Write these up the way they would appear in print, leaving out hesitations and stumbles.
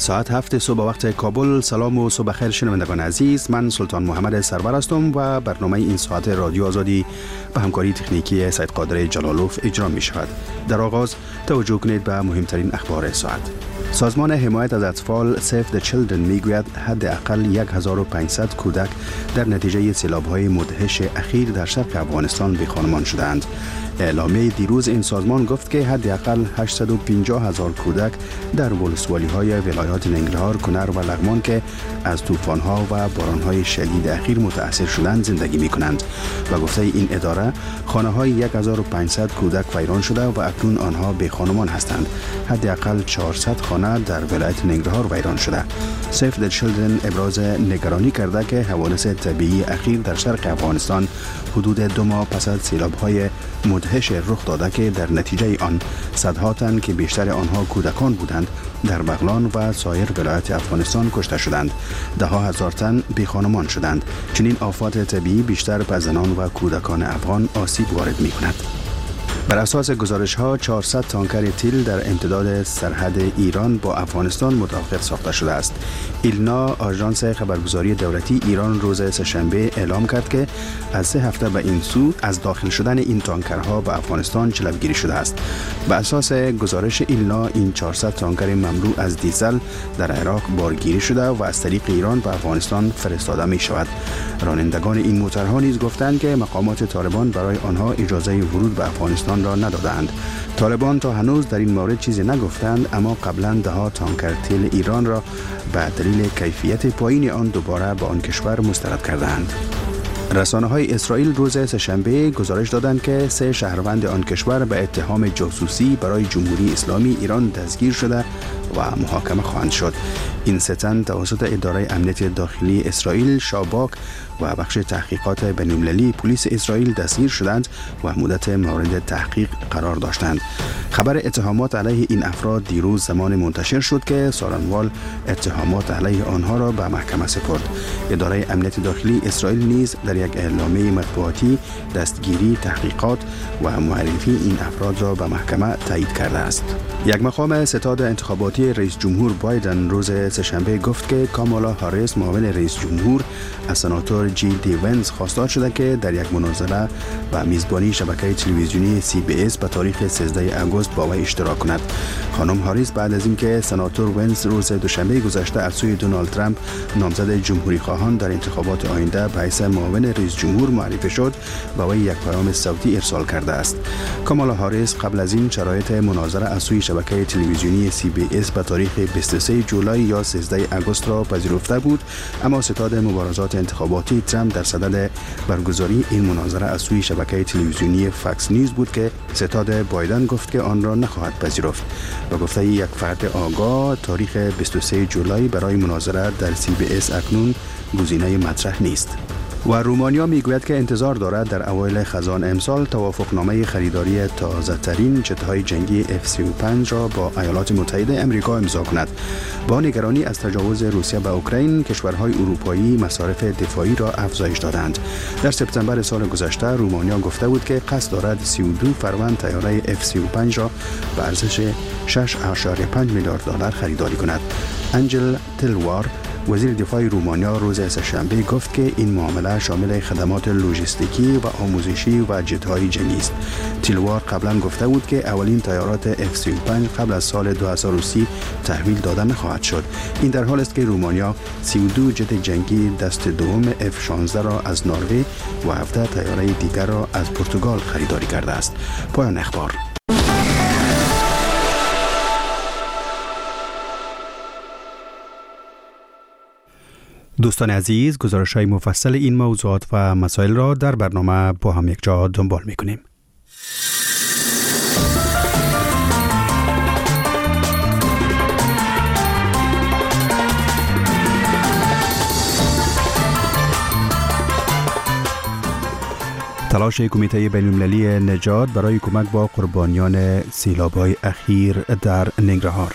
ساعت 7 صبح وقت کابل. سلام و صبح خیر شنوندگان عزیز، من سلطان محمد سرور هستم و برنامه این ساعت رادیو آزادی به همکاری تکنیکی سید قادر جلالوف اجرا می شود. در آغاز توجه کنید به مهمترین اخبار ساعت. سازمان حمایت از اطفال Save the Children میگوید حداقل 1500 کودک در نتیجه سیلاب‌های مدهش اخیر در شرق افغانستان بی‌خانمان شدند. اعلامیه دیروز این سازمان گفت که حداقل 850,000 کودک در ولسوالی‌های ولایات ننگرهار، کنر و لغمان که از طوفان‌ها و باران‌های شدید اخیر متأثر شدند زندگی می‌کنند و گفته این اداره خانه‌های 1500 کودک ویران شده و اکنون آنها بی‌خانمان هستند. حداقل 400 خانه در ولایت ننگرهار ویران شده. Save the Children ابراز نگرانی کرده که حوادث طبیعی اخیر در شرق افغانستان حدود 2 ماه پس از سیلاب‌های مدهش رخ داده که در نتیجه آن صدها تن که بیشتر آنها کودکان بودند در بغلان و سایر ولایات افغانستان کشته شدند. ده ها هزار تن بی‌خانمان شدند. چنین آفات طبیعی بیشتر به زنان و کودکان افغان آسیب وارد می‌کند. بر اساس گزارش‌ها 400 تانکر تیل در امتداد سرحد ایران با افغانستان متوقف ساخته شده است. ایلنا، آژانس خبرگزاری دولتی ایران، روز سه‌شنبه اعلام کرد که از 3 هفته به این سو از داخل شدن این تانکرها به افغانستان جلوگیری شده است. به اساس گزارش ایلنا این 400 تانکر مملو از دیزل در عراق بارگیری شده و از طریق ایران به افغانستان فرستاده می شود. رانندگان این موترها نیز گفتند که مقامات طالبان برای آنها اجازه ورود به افغانستان را ندادند. طالبان تا هنوز در این مورد چیزی نگفتند، اما قبلا ده ها تانکر تیل ایران را به دلیل کیفیت پایین آن دوباره به آن کشور مسترد کردند. رسانه‌های اسرائیل روز سه‌شنبه گزارش دادند که 3 شهروند آن کشور به اتهام جاسوسی برای جمهوری اسلامی ایران دستگیر شده و محاکمه خواهند شد. این 3 تن توسط اداره امنیت داخلی اسرائیل، شاباک و بخش تحقیقات بین‌المللی پلیس اسرائیل دستگیر شدند و مدت مورد تحقیق قرار داشتند. خبر اتهامات علیه این افراد دیروز زمان منتشر شد که سارنوال اتهامات علیه آنها را به محکمه سپرد. اداره امنیت داخلی اسرائیل نیز در یک اعلامیه مطبوعاتی دستگیری، تحقیقات و معرفی این افراد را به محکمه تایید کرده است. یک مقام ستاد انتخاباتی رئیس جمهور بایدن روز سه‌شنبه گفت که کامالا هاریس، معاون رئیس جمهور، از سناتور جی دی ونز خواستار شده که در یک مناظره و میزبانی شبکه تلویزیونی CBS به تاریخ 13 آگوست با وی اشتراک کند. خانم هاریس بعد از اینکه سناتور ونز روز دوشنبه گذشته از سوی دونالد ترامپ، نامزد جمهوری خواهان در انتخابات آینده به حیث معاون رئیس جمهور معرفی شد، به وی یک پیام صوتی ارسال کرده است. کامالا هاریس قبل از این شرایط مناظره از سوی شبکه تلویزیونی CBS به تاریخ 23 جولای یا 13 آگوست را پذیرفته بود، اما ستاد مبارزات انتخاباتی ترامپ در صدد برگزاری این مناظره از سوی شبکه تلویزیونی فاکس نیوز بود که ستاد بایدن گفت که آن را نخواهد پذیرفت. و گفته یک فرد آگاه تاریخ 23 جولای برای مناظره در CBS اکنون گزینه مطرح نیست. و رومانیا میگوید که انتظار دارد در اوایل خزان امسال توافقنامه خریداری تازه‌ترین جت‌های جنگی F-35 را با ایالات متحده آمریکا امضا کند. با نگرانی از تجاوز روسیه به اوکراین، کشورهای اروپایی مصارف دفاعی را افزایش دادند. در سپتامبر سال گذشته رومانیا گفته بود که قصد دارد 32 فروند طیاره F-35 را به ارزش 6.5 میلیارد دلار خریداری کند. انجل تلوار، وزیر دفاع رومانیا، روز سه‌شنبه گفت که این معامله شامل خدمات لوجستیکی و آموزشی و جت‌های جنگی است. تیلوار قبلا گفته بود که اولین طیارات F-35 قبل از سال 2030 تحویل داده نخواهد شد. این در حال است که رومانیا 32 جت جنگی دست دوم F-16 را از نروژ و 17 طیاره دیگر را از پرتغال خریداری کرده است. پایان اخبار. دوستان عزیز، گزارش‌های مفصل این موضوعات و مسائل را در برنامه با هم یک جا دنبال می‌کنیم. تلاش کمیته بین‌المللی نجات برای کمک با قربانیان سیلاب‌های اخیر در ننگرهار.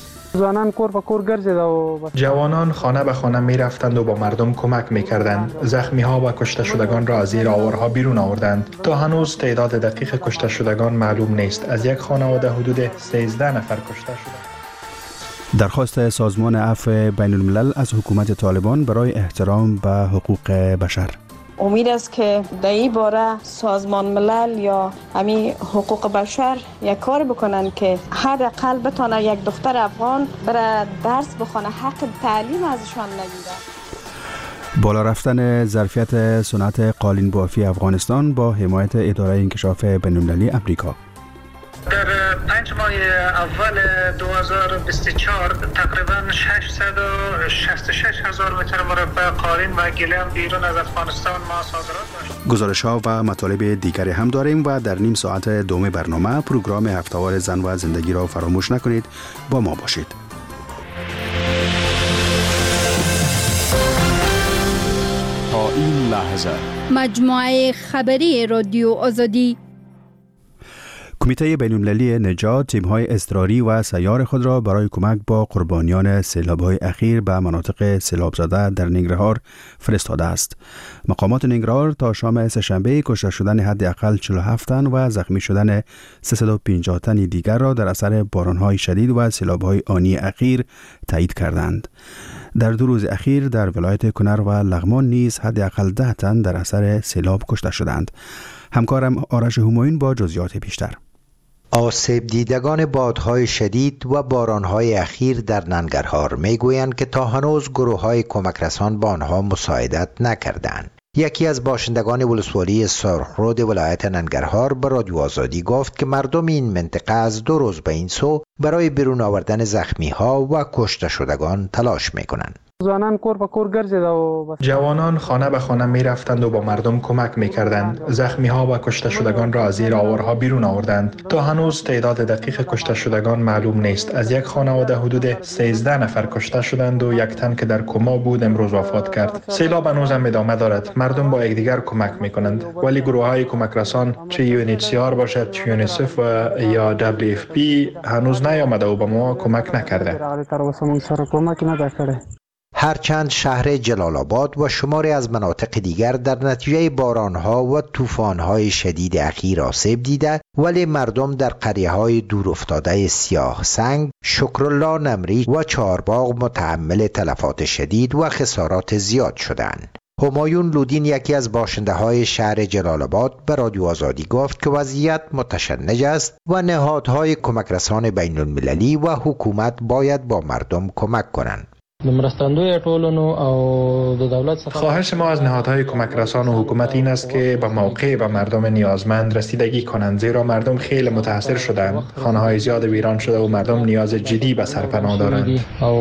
جوانان خانه به خانه می رفتند و با مردم کمک می کردند. زخمی ها و کشته شدگان را از زیر آوارها بیرون آوردند. تا هنوز تعداد دقیق کشته شدگان معلوم نیست. از یک خانواده حدود 13 نفر کشته شدند. درخواست سازمان عفو بین الملل از حکومت طالبان برای احترام به حقوق بشر. امید است که در این باره سازمان ملل یا همین حقوق بشر یک کار بکنن که حداقل بتونه یک دختر افغان بره درس بخونه، حق تعلیم ازشان نگیره. بالا رفتن ظرفیت صنعت قالین بافی افغانستان با حمایت اداره انکشاف بین‌المللی امریکا. در 5 ماه اول 2024 تقریبا 666,000 متر مربع قالین و گلیم بیرون از افغانستان ما صادرات داشت. گزارش‌ها و مطالب دیگری هم داریم و در نیم ساعت دوم برنامه پروگرام هفته‌وار زن و زندگی را فراموش نکنید، با ما باشید. تا این لحظه مجموعه خبری رادیو آزادی. کمیته بین‌المللی نجات تیم‌های اضطراری و سیار خود را برای کمک با قربانیان سیلاب‌های اخیر به مناطق سیلاب زده در ننگرهار فرستاده است. مقامات ننگرهار تا شام سه‌شنبه کشته شدن حداقل 47 تن و زخمی شدن 350 تن دیگر را در اثر باران‌های شدید و سیلاب‌های آنی اخیر تایید کردند. در 2 روز اخیر در ولایت کنر و لغمان نیز حداقل 10 تن در اثر سیلاب کشته شدند. همکارم آرش همایون با جزئیات بیشتر. آسیب دیدگان بادهای شدید و بارانهای اخیر در ننگرهار میگویند که تا هنوز گروه‌های کمک رسان با آنها مساعدت نکردند. یکی از باشندگان ولسوالی سرخرود ولایت ننگرهار به رادیو آزادی گفت که مردم این منطقه از 2 روز به این سو برای بیرون آوردن زخمی‌ها و کشته شدگان تلاش می‌کنند. جوانان خانه به خانه می رفتند و با مردم کمک می کردند. زخمی ها و کشته شدگان را از زیر آورها بیرون آوردند. تا هنوز تعداد دقیق کشته شدگان معلوم نیست. از یک خانواده حدود 13 نفر کشته شدند و یک تن که در کما بود امروز وفات کرد. سیلاب هنوز هم ادامه دارد. مردم با یکدیگر کمک می کنند، ولی گروه های کمک رسان چه UNHCR باشد، چه یونیسف و یا WFP هنوز نیامده و به ما کمک نکرده. هرچند شهر جلال آباد و شماری از مناطق دیگر در نتیجه بارانها و طوفانهای شدید اخیر آسیب دیده، ولی مردم در قریه‌های دور افتاده سیاه سنگ، شکرالله نمری و چهارباغ متحمل تلفات شدید و خسارات زیاد شدند. همایون لودین یکی از باشنده های شهر جلال آباد به رادیو آزادی گفت که وضعیت متشنج است و نهادهای کمک رسان بین المللی و حکومت باید با مردم کمک کنند. خواهش ما از نهادهای کمک رسان و حکومت این است که به موقع به مردم نیازمند رسیدگی کنند، زیرا مردم خیلی متاثر شدند. خانه‌های زیاد ویران شده و مردم نیاز جدی به سرپناه دارند.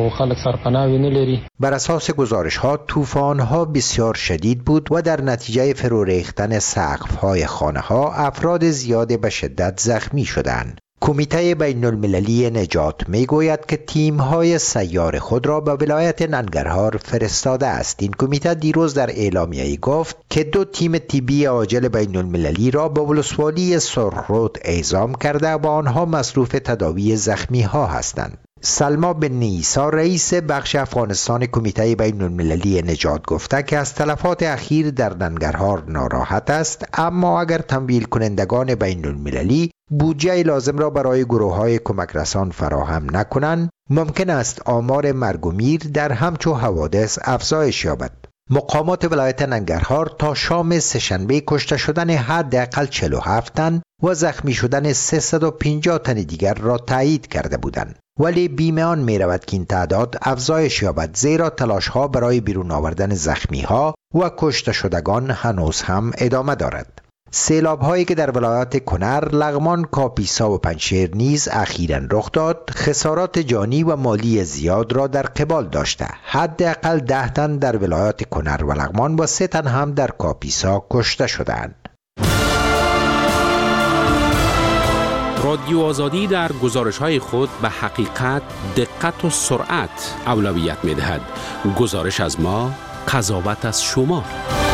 بر اساس گزارش‌ها طوفان‌ها بسیار شدید بود و در نتیجه فرو ریختن سقف‌های خانه‌ها افراد زیاد به شدت زخمی شدند. کمیته بین المللی نجات می گوید که تیم‌های سیار خود را به ولایت ننگرهار فرستاده است. این کمیته دیروز در اعلامیه‌ای گفت که 2 تیم طبی عاجل بین المللی را به ولسوالی سرخرود اعزام کرده و آنها مصروف تداوی زخمی‌ها هستند. سلما بن نیسا رئیس بخش افغانستان کمیته بین المللی نجات گفته که از تلفات اخیر در ننگرهار ناراحت است، اما اگر تمویل کنندگان بین المللی بودجه لازم را برای گروه‌های کمک رسان فراهم نکنند، ممکن است آمار مرگ و میر در همچو حوادث افزایش یابد. مقامات ولایت ننگرهار تا شام سه‌شنبه کشته شدن حداقل 47 تن و زخمی شدن 350 تن دیگر را تایید کرده بودند، ولی بیمیان می رود که این تعداد افزایش یابد، زیرا تلاش‌ها برای بیرون آوردن زخمی‌ها و کشته شدگان هنوز هم ادامه دارد. سیلاب‌هایی که در ولایات کنر، لغمان، کاپیسا و پنجشیر نیز اخیراً رخ داد، خسارات جانی و مالی زیاد را در قبال داشته. حداقل 10 تن در ولایات کنر و لغمان و 3 تن هم در کاپیسا کشته شدند. رادیو آزادی در گزارش‌های خود به حقیقت، دقت و سرعت اولویت می‌دهد. گزارش از ما، قضاوت از شما.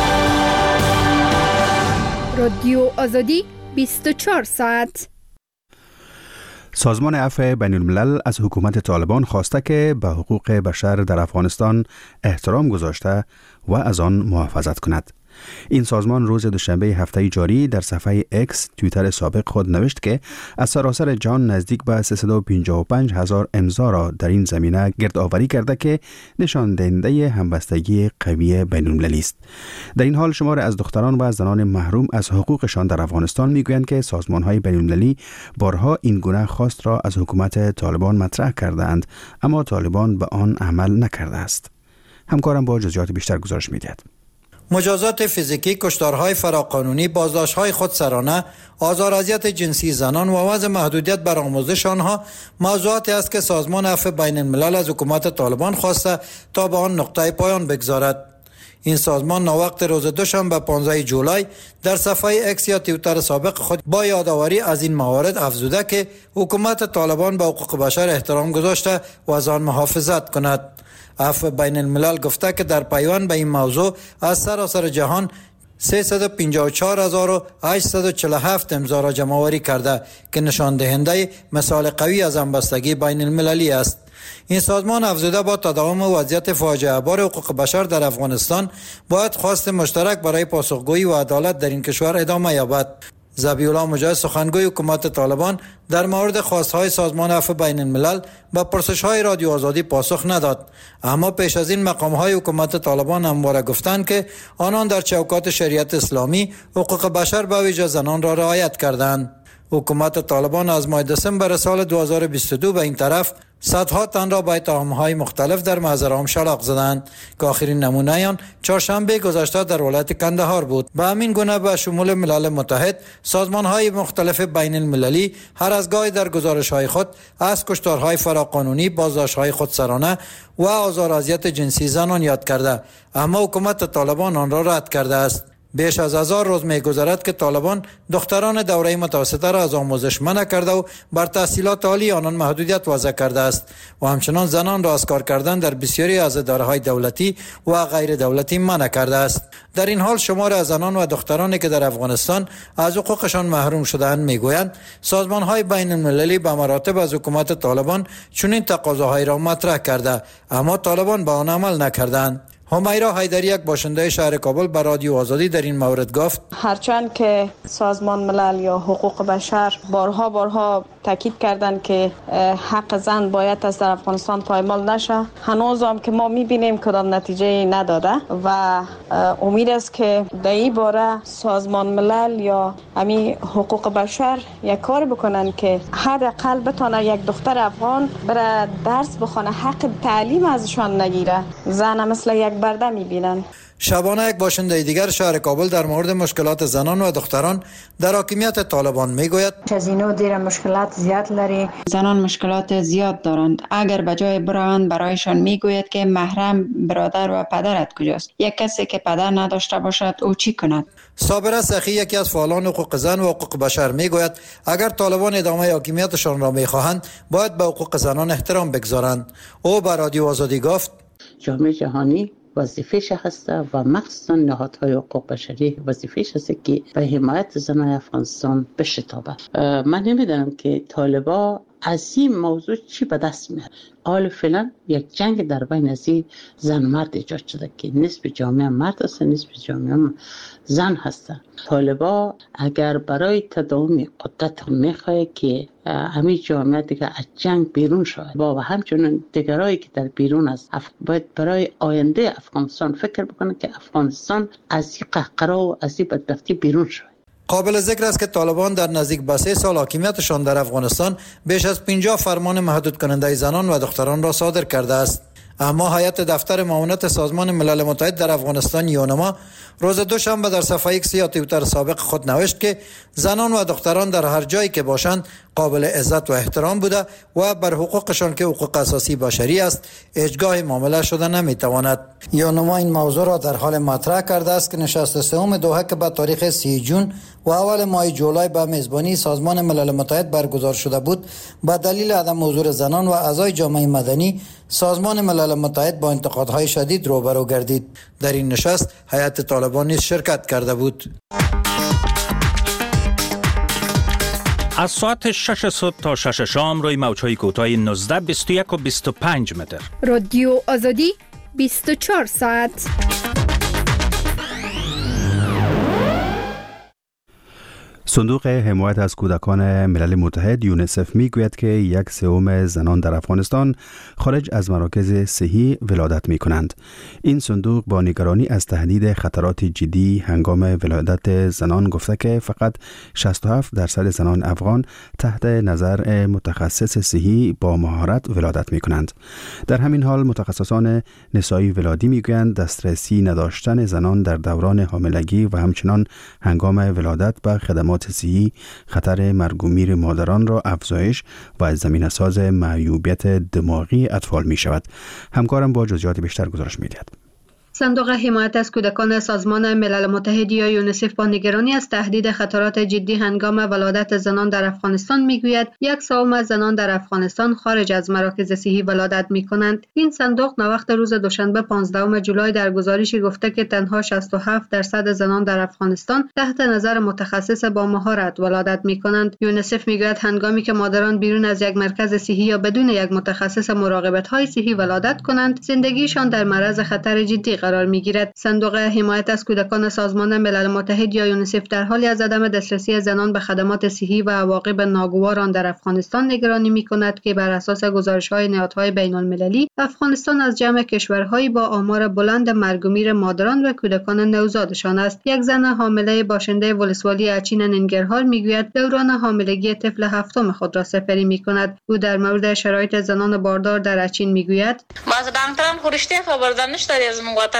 رادیو آزادی 24 ساعت. سازمان عفو بین الملل از حکومت طالبان خواسته که به حقوق بشر در افغانستان احترام گذاشته و از آن محافظت کند. این سازمان روز دوشنبه هفته جاری در صفحه اکس توییتر سابق خود نوشت که از سراسر جهان نزدیک به 355,000 امضا را در این زمینه گردآوری کرده که نشان دهنده همبستگی قوی بین‌المللی است. در این حال شمار از دختران و زنان محروم از حقوقشان در افغانستان میگویند که سازمان‌های بین‌المللی بارها این گونه خواست را از حکومت طالبان مطرح کردند، اما طالبان به آن عمل نکرده است. همکارم با جزئیات بیشتر گزارش می‌دهد. مجازات فیزیکی، کشتارهای فراقانونی، بازداشت‌های خودسرانه، آزار و اذیت جنسی زنان و وضع محدودیت بر آموزش آنها موضوعاتی است که سازمان عفو بین الملل از حکومت طالبان خواسته تا به آن نقطه پایان بگذارد. این سازمان ناوقت روز دوشنبه 15 جولای در صفحه اکس یا توییتر سابق خود با یادآوری از این موارد افزوده که حکومت طالبان به حقوق بشر احترام گذاشته و از آن محافظت کند. عفو بین الملل گفته که در پیوند به این موضوع از سراسر جهان 354,847 امضا را جمع آوری کرده که نشان دهنده مثال قوی از همبستگی بین المللی است. این سازمان افزوده با تداوم وضعیت فاجعه بار حقوق بشر در افغانستان باید خواست مشترک برای پاسخگویی و عدالت در این کشور ادامه یابد. ذبیح الله مجاهد سخنگوی حکومت طالبان در مورد خواستهای سازمان عفو بین الملل به پرسش‌های رادیو آزادی پاسخ نداد، اما پیش از این مقام‌های حکومت طالبان همواره گفتند که آنان در چوکات شریعت اسلامی حقوق بشر به ویژه زنان را رعایت کردند. حکومت طالبان از ماه دسامبر سال 2022 به این طرف صدها تن را با اتهام‌های مختلف در محضر شلاق زدند که آخرین نمونه آن چهارشنبه گذشته در ولایت کندهار بود. به همین گونه به شمول ملل متحد سازمان‌های مختلف بین المللی هر از گاهی در گزارش‌های خود از کشتارهای فراقانونی، بازداشت‌های خودسرانه و آزار و اذیت جنسی زنان یاد کرده، اما حکومت طالبان آن را رد کرده است. بیش از 1000 روز می‌گذرد که طالبان دختران دوره متوسطه را از آموزش منع کرده و بر تحصیلات عالی آنان محدودیت وضع کرده است و همچنان زنان را از کار کردن در بسیاری از اداره‌های دولتی و غیر دولتی منع کرده است. در این حال شمار از زنان و دخترانی که در افغانستان از حقوقشان محروم شده‌اند میگویند سازمان‌های بین المللی به مراتب از حکومت طالبان چنین تقاضاهایی را مطرح کرده، اما طالبان به آن عمل نکردند. همیرا حیدری، یک باشنده شهر کابل، به رادیو آزادی در این مورد گفت هرچند که سازمان ملل یا حقوق بشر بارها تاکید کردند که حق زن باید از در افغانستان پایمال نشه، هنوز هم که ما میبینیم کدام نتیجه نداده و امید است که در این باره سازمان ملل یا همین حقوق بشر یک کار بکنن که حداقل بتونه یک دختر افغان بره درس بخونه، حق تعلیم ازشان نگیره، زن مثل یک برده میبینن. شبانه، یک باشنده دیگر شهر کابل، در مورد مشکلات زنان و دختران در حاکمیت طالبان میگوید از اینو دیر مشکلات زیاد لري. زنان مشکلات زیاد دارند. اگر به جای بروند برایشان میگوید که محرم برادر و پدرت کجاست. یک کسی که پدر نداشته باشد او چی کند؟ صابره سخی، یکی از فعالان حقوق زن و حقوق بشر میگوید اگر طالبان ادامه حاکمیتشان را میخواهند باید به حقوق زنان احترام بگذارند. او به رادیو آزادی گفت جامعه جهانی وظیفه‌ش هسته و مخصوصا نهادهای حقوق بشری وظیفه‌ش هست که به حمایت زنان افغانستان بشتابه. من نمیدونم که طالبا از این موضوع چی به دست میاره. حال فعلا یک جنگ در بین از زن مرد ایجاد شده که نصف جامعه مرد است، نصف جامعه زن هستن. طالبا اگر برای تداوم قدرت میخواه که همین جامعه دیگه از جنگ بیرون شود و همچنین دیگرایی که در بیرون است باید برای آینده افغانستان فکر بکنه که افغانستان از این قهقرا و از این بدبختی بیرون شود. قابل ذکر است که طالبان در نزدیک به 3 سال حاکمیتشان در افغانستان بیش از 50 فرمان محدود کننده زنان و دختران را صادر کرده است. اما هیئت دفتر معاونت سازمان ملل متحد در افغانستان یونما روز دوشنبه در صفحه ایکس یا توییتر سابق خود نوشت که زنان و دختران در هر جایی که باشند قابل عزت و احترام بوده و بر حقوقشان که حقوق اساسی بشری است اجگاه معامله شده نمیتواند. یونما این موضوع را در حال مطرح کرده است که نشست سوم دوحه که به تاریخ 30 جون و اول ماه جولای به میزبانی سازمان ملل متحد برگزار شده بود، به دلیل عدم حضور زنان و اعضای جامعه مدنی سازمان ملل متحد با انتقادهای شدید روبرو گردید. در این نشست هیئت طالبان نیز شرکت کرده بود. از ساعت 6 صبح تا 6 شام روی موج‌های کوتاه 19، 21 و 25 متر. رادیو آزادی 24 ساعت. صندوق حمایت از کودکان ملل متحد یونیسف میگوید که 1/3 زنان در افغانستان خارج از مراکز صحی ولادت می کنند. این صندوق با نگرانی از تهدید خطرات جدی هنگام ولادت زنان گفته که فقط 67% زنان افغان تحت نظر متخصص صحی با مهارت ولادت می کنند. در همین حال متخصصان نسایی ولادی میگویند دسترسی نداشتن زنان در دوران حاملگی و همچنان هنگام ولادت به خدمات صحی خطر مرگ و میر مادران را افزایش و از زمینه ساز معیوبیت دماغی اطفال می شود. همکارم با جزئیات بیشتر گزارش می دهد. صندوق حمایت از کودکان سازمان ملل متحد یا یونیسف با نگرانی از تهدید خطرات جدی هنگام ولادت زنان در افغانستان میگوید 1/3 زنان در افغانستان خارج از مراکز صحی ولادت میکنند. این صندوق نوقت روز دوشنبه 15 جولای در گزارشی گفته که تنها 67% زنان در افغانستان تحت نظر متخصص با مهارت ولادت میکنند. یونیسف میگوید هنگامی که مادران بیرون از یک مرکز صحی یا بدون یک متخصص مراقبت های صحی ولادت کنند، زندگیشان در معرض خطر جدی قرار میگیرد. صندوق حمایت از کودکان سازمان ملل متحد یا یونیسف در حالی از عدم دسترسی زنان به خدمات صحی و عواقب ناگوار آن در افغانستان نگرانی میکند که بر اساس گزارش‌های نهادهای بین‌المللی افغانستان از جمع کشورهایی با آمار بلند مرگ و میر مادران و کودکان نوزادشان است. یک زن حامله باشنده ولسوالی اچین ننگرهار میگوید دوران حاملگی طفل هفتم خود را سپری میکند. او در مورد شرایط زنان باردار در اچین میگوید باز دامتران خورشته خبر دانش از وطن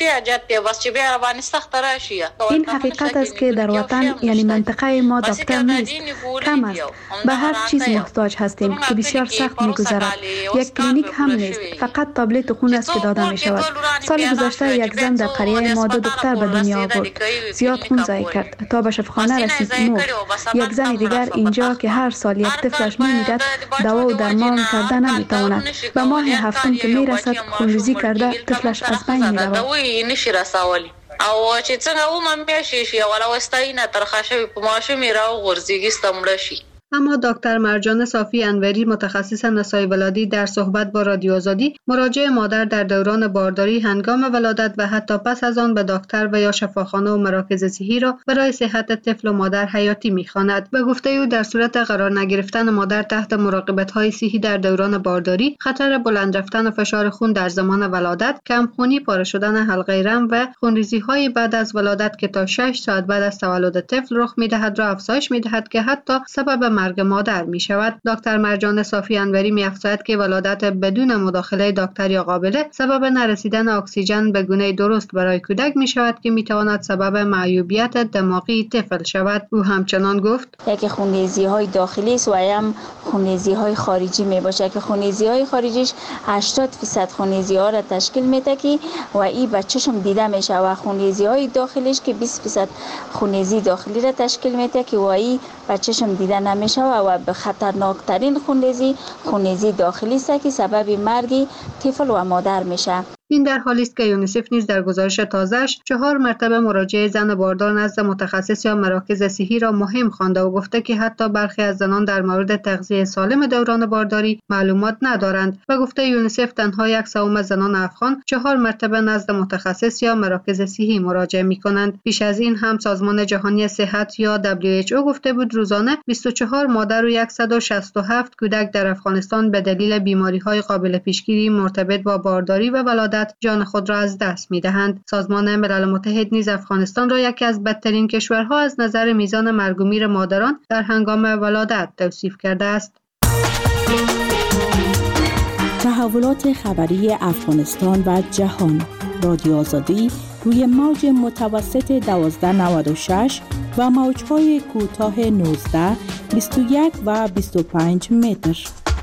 این حقیقت است که در وطن یعنی منطقه ما دکتر نیست، کم است. به هر چیز محتاج هستیم که بسیار سخت می‌گذرد. یک کلینیک هم نیست، فقط تابلت خون است که داده می شود. سال گذشته یک زن در قریه ما 2 دختر به دنیا آورد. زیاد خون ضایع کرد تا به شفاخانه رسید مرد. یک زن دیگر اینجا که هر سال یک طفلش میمیرد دوا و درمان کرده نمیتواند. به ماه هفتم که میرسد خونریزی کرده طفلش از بین میرود. نشي رساولي او چې څنګه و مې شي ولا وستاینه ترخاشه په ماشه میرا او غرزيږي ستمړه شي. اما دکتر مرجان صافی انوری متخصص نسای ولادی در صحبت با رادیو آزادی مراجعه مادر در دوران بارداری هنگام ولادت و حتی پس از آن به دکتر و یا شفاخانه و مراکز صحی را برای صحت طفل و مادر حیاتی می‌خواند. به گفته او در صورت قرار نگرفتن مادر تحت مراقبت‌های صحی در دوران بارداری خطر بلند رفتن فشار خون در زمان ولادت، کمخونی، پاره شدن حلقه رم و خونریزی‌های بعد از ولادت که تا 6 ساعت بعد از تولد طفل رخ می‌دهد را افزایش می‌دهد که حتی سبب مرگ مادر می شود. دکتر مرجان صافی انوری می افزاید که ولادت بدون مداخله دکتر یا قابله سبب نرسیدن اکسیژن به گونه درست برای کودک می شود که می تواند سبب معیوبیت دماغی طفل شود. او همچنان گفت یکی خونریزی های داخلی است و هم خونریزی های خارجی می باشه که خونریزی های خارجیش 80% خونریزی ها را تشکیل میده که و این بچه‌شون دیده میشه و خونریزی های داخلیش که 20% خونریزی داخلی را تشکیل میده که و این بچه‌شون دیده نمیشه و به خطرناکترین خونریزی داخلی است که سبب مرگ طفل و مادر میشه. این در حالی است که یونیسف نیز در گزارش تازه‌اش 4 مرتبه مراجعه زن باردار نزد متخصص یا مراکز صحی را مهم خوانده و گفته که حتی برخی از زنان در مورد تغذیه سالم دوران بارداری معلومات ندارند. و گفته یونیسف تنها 1/3 زنان افغان 4 مرتبه نزد متخصص یا مراکز صحی مراجعه می‌کنند. پیش از این هم سازمان جهانی صحت یا WHO گفته بود روزانه 24 مادر و 167 کودک در افغانستان به دلیل بیماری‌های قابل پیشگیری مرتبط با بارداری و ولادت جان خود را از دست می‌دهند. سازمان ملل متحد نیز افغانستان را یکی از بدترین کشورها از نظر میزان مرگ و میر مادران در هنگام ولادت توصیف کرده است. تحولات خبری افغانستان و جهان. رادیو آزادی روی موج متوسط 1296 و موج‌های کوتاه 19، 21 و 25 متر.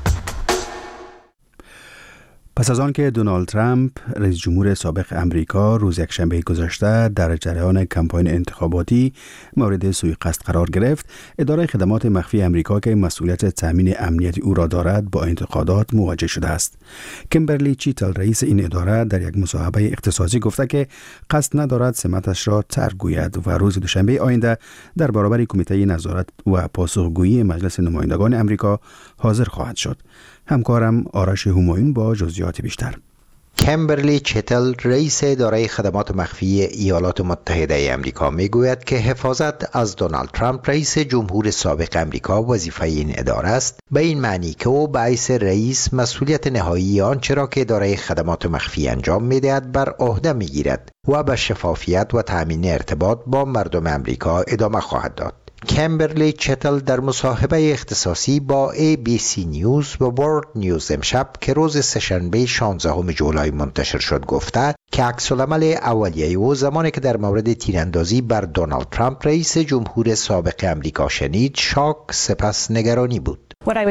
پس از آن که دونالد ترامپ رئیس جمهور سابق امریکا روز یکشنبه گذشته در جریان کمپاین انتخاباتی مورد سوءقصد قرار گرفت، اداره خدمات مخفی امریکا که مسئولیت تامین امنیت او را دارد با انتقادات مواجه شده است. کیمبرلی چیتل رئیس این اداره در یک مصاحبه اختصاصی گفته که قصد ندارد سمتش را ترک گوید و روز دوشنبه آینده در برابر کمیته نظارت و پاسخگویی مجلس نمایندگان امریکا حاضر خواهد شد. همکارم آرش همایون با جزئیات بیشتر. کمبرلی چتل رئیس اداره خدمات مخفی ایالات متحده آمریکا میگوید که حفاظت از دونالد ترامپ رئیس جمهور سابق آمریکا وظیفه این اداره است، به این معنی که او به حیث رئیس مسئولیت نهایی آنچه را که اداره خدمات مخفی انجام میدهد بر عهده میگیرد و به شفافیت و تامین ارتباط با مردم آمریکا ادامه خواهد داد. کمبرلی چتل در مصاحبه اختصاصی با ABC نیوز و ورلد نیوز امشب که روز سه‌شنبه 16 جولای منتشر شد گفته که عکس‌العمل اولیه او زمانی که در مورد تیراندازی بر دونالد ترامپ رئیس جمهور سابق آمریکا شنید شاک سپس نگرانی بود.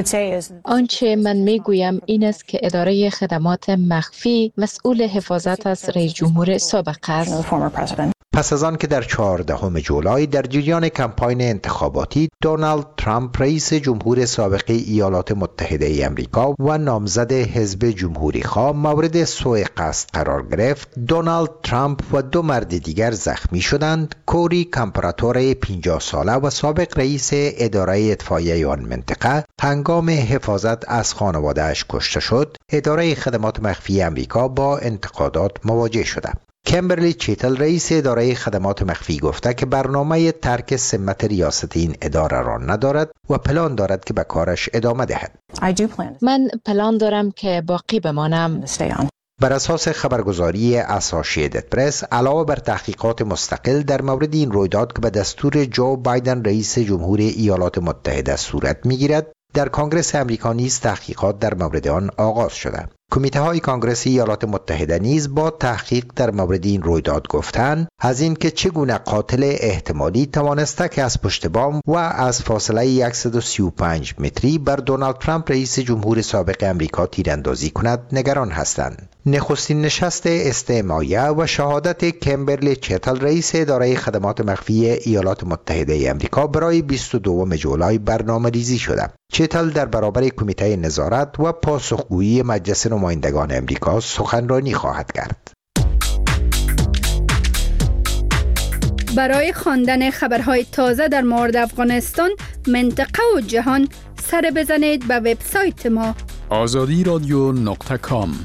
آنچه من میگویم این است که اداره خدمات مخفی مسئول حفاظت از رئیس جمهور سابق است. پس از آن که در 14 جولای در جریان کمپاین انتخاباتی دونالد ترامپ رئیس جمهور سابق ایالات متحده آمریکا و نامزد حزب جمهوری خواه مورد سوء قصد قرار گرفت، دونالد ترامپ و دو مرد دیگر زخمی شدند. کوری کامپراتور 50 ساله و سابق رئیس اداره اطفائیه آن منطقه هنگام حفاظت از خانواده‌اش کشته شد. اداره خدمات مخفی آمریکا با انتقادات مواجه شده. کمبرلی چتل رئیس اداره خدمات مخفی گفته که برنامه ترک سمت ریاست این اداره را ندارد و پلان دارد که به کارش ادامه دهد. من پلان دارم که باقی بمانم. بر اساس خبرگزاری اسوسییتد پرس، علاوه بر تحقیقات مستقل در مورد این رویداد که به دستور جو بایدن رئیس جمهور ایالات متحده صورت می‌گیرد، در کنگره آمریکا نیز تحقیقات در مورد آن آغاز شده. کمیته های کنگره ایالات متحده نیز با تحقیق در مورد این رویداد گفتند از اینکه چگونه قاتل احتمالی توانسته که از پشت بام و از فاصله 135 متری بر دونالد ترامپ رئیس جمهور سابق آمریکا تیراندازی کند نگران هستند. نخستین نشست استماعیه و شهادت کمبرلی چتل رئیس اداره خدمات مخفی ایالات متحده آمریکا برای 22 جولای برنامه‌ریزی شده. چتل در برابر کمیته نظارت و پاسخگویی مجلس نمایندگان آمریکا سخنرانی خواهد کرد. برای خواندن خبرهای تازه در مورد افغانستان، منطقه و جهان سر بزنید به وبسایت ما azadiradyo.com.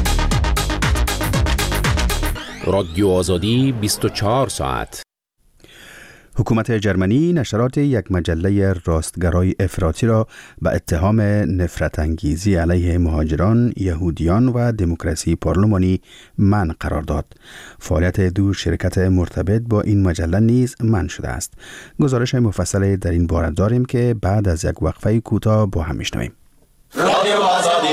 رادیو آزادی 24 ساعت. حکومت جرمنی نشرات یک مجله راستگرای افراطی را به اتهام نفرت انگیزی علیه مهاجران، یهودیان و دموکراسی پارلمانی منع قرار داد. فعالیت دو شرکت مرتبط با این مجله نیز منع شده است. گزارش مفصل در این باره داریم که بعد از یک وقفه کوتاه با هم میشنویم. رادیو آزادی.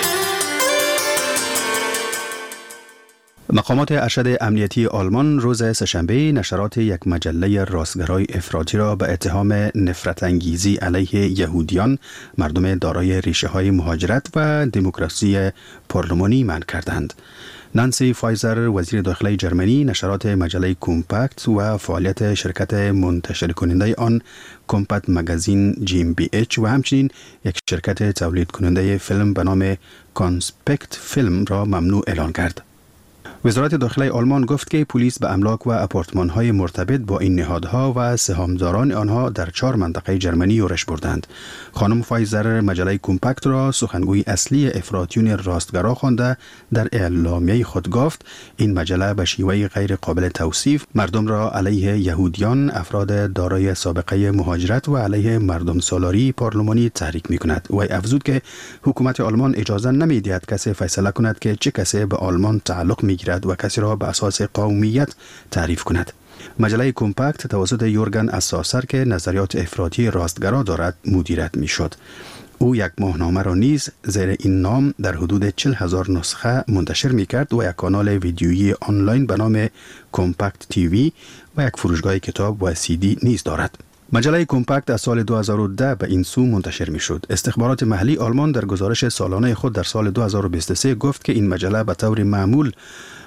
مقامات ارشد امنیتی آلمان روز سه‌شنبه نشرات یک مجله راستگرای افراطی را به اتهام نفرت انگیزی علیه یهودیان، مردم دارای ریشه های مهاجرت و دموکراسی پارلمانی منع کردند. نانسی فایزر وزیر داخلی جرمنی نشرات مجله کمپکت و فعالیت شرکت منتشر کننده آن کمپکت مگزین GmbH و همچنین یک شرکت تولید کننده فیلم به نام کانسپکت فیلم را ممنوع اعلان کرد. وزارت داخلی آلمان گفت که پلیس به املاک و آپارتمان‌های مرتبط با این نهادها و سهامداران آنها در 4 منطقه جرمنی یورش بردند. خانم فایزر مجله کمپکت را سخنگوی اصلی افراطیون راستگرا خوانده در اعلامیه خود گفت این مجله به شیوه غیر قابل توصیف مردم را علیه یهودیان، افراد دارای سابقه مهاجرت و علیه مردم سالاری پارلمانی تحریک می‌کند. و افزود که حکومت آلمان اجازه نمی‌دهد کسی فیصله کند که چه کسی به آلمان تعلق می‌گیرد و کسی را به اساس قومیت تعریف کند. مجله کمپکت توسط یورگن اساسر که نظریات افراطی راستگرا دارد مدیریت میشد. او یک ماهنامه را نیز زیر این نام در حدود 40,000 نسخه منتشر میکرد و یک کانال ویدیویی آنلاین به نام کمپکت تیوی و یک فروشگاه کتاب و CD نیز دارد. مجله کمپکت از سال 2010 به این سو منتشر می شد. استخبارات محلی آلمان در گزارش سالانه خود در سال 2023 گفت که این مجله به طور معمول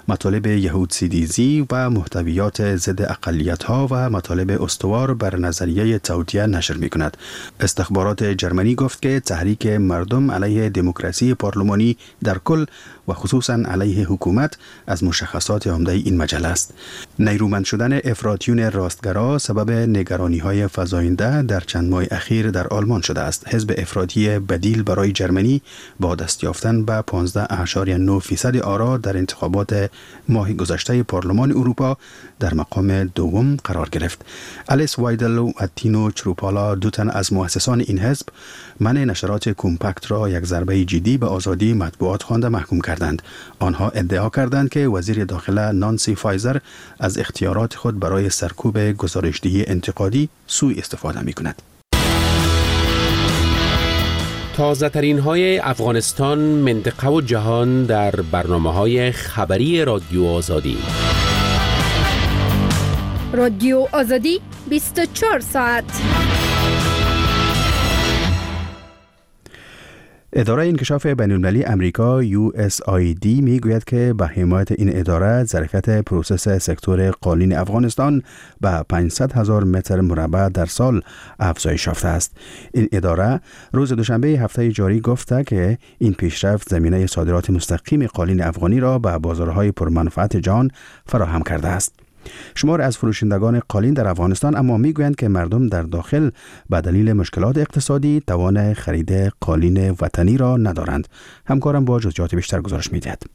مطالب یهود سیدیزی و محتویات ضد اقلیت‌ها و مطالب استوار بر نظریه توطئه نشر می‌کند. استخبارات جرمنی گفت که تحریک مردم علیه دموکراسی پارلمانی در کل و خصوصاً علیه حکومت از مشخصات عمده این مجله است. نیرومند شدن افراطیون راستگرا سبب نگرانی‌های فزاینده در چند ماه اخیر در آلمان شده است. حزب افراطی بدیل برای جرمنی با دست یافتن به 15.9% آرا در انتخابات ماه گذشته پارلمان اروپا در مقام دوم قرار گرفت. الیس وایدل و اتینو چروپالا، دو تن از مؤسسان این حزب، منع نشرات کمپکت را یک ضربه جدی به آزادی مطبوعات خوانده محکوم کردند. آنها ادعا کردند که وزیر داخله نانسی فایزر از اختیارات خود برای سرکوب گزارشدهی انتقادی سوء استفاده می‌کند. تازه ترین های افغانستان، منطقه و جهان در برنامه‌های خبری رادیو آزادی. رادیو آزادی 24 ساعت. اداره انکشاف بین‌المللی امریکا USAID میگوید که به حمایت این اداره ظرفیت پروسس سکتور قالین افغانستان به 500,000 متر مربع در سال افزایش یافته است. این اداره روز دوشنبه هفته جاری گفته که این پیشرفت زمینه صادرات مستقیم قالین افغانی را به بازارهای پرمنفعت جهان فراهم کرده است. شمار از فروشندگان قالین در افغانستان اما میگویند که مردم در داخل به دلیل مشکلات اقتصادی توان خرید قالین وطنی را ندارند. همکارم با جزئیات بیشتر گزارش می‌دهد.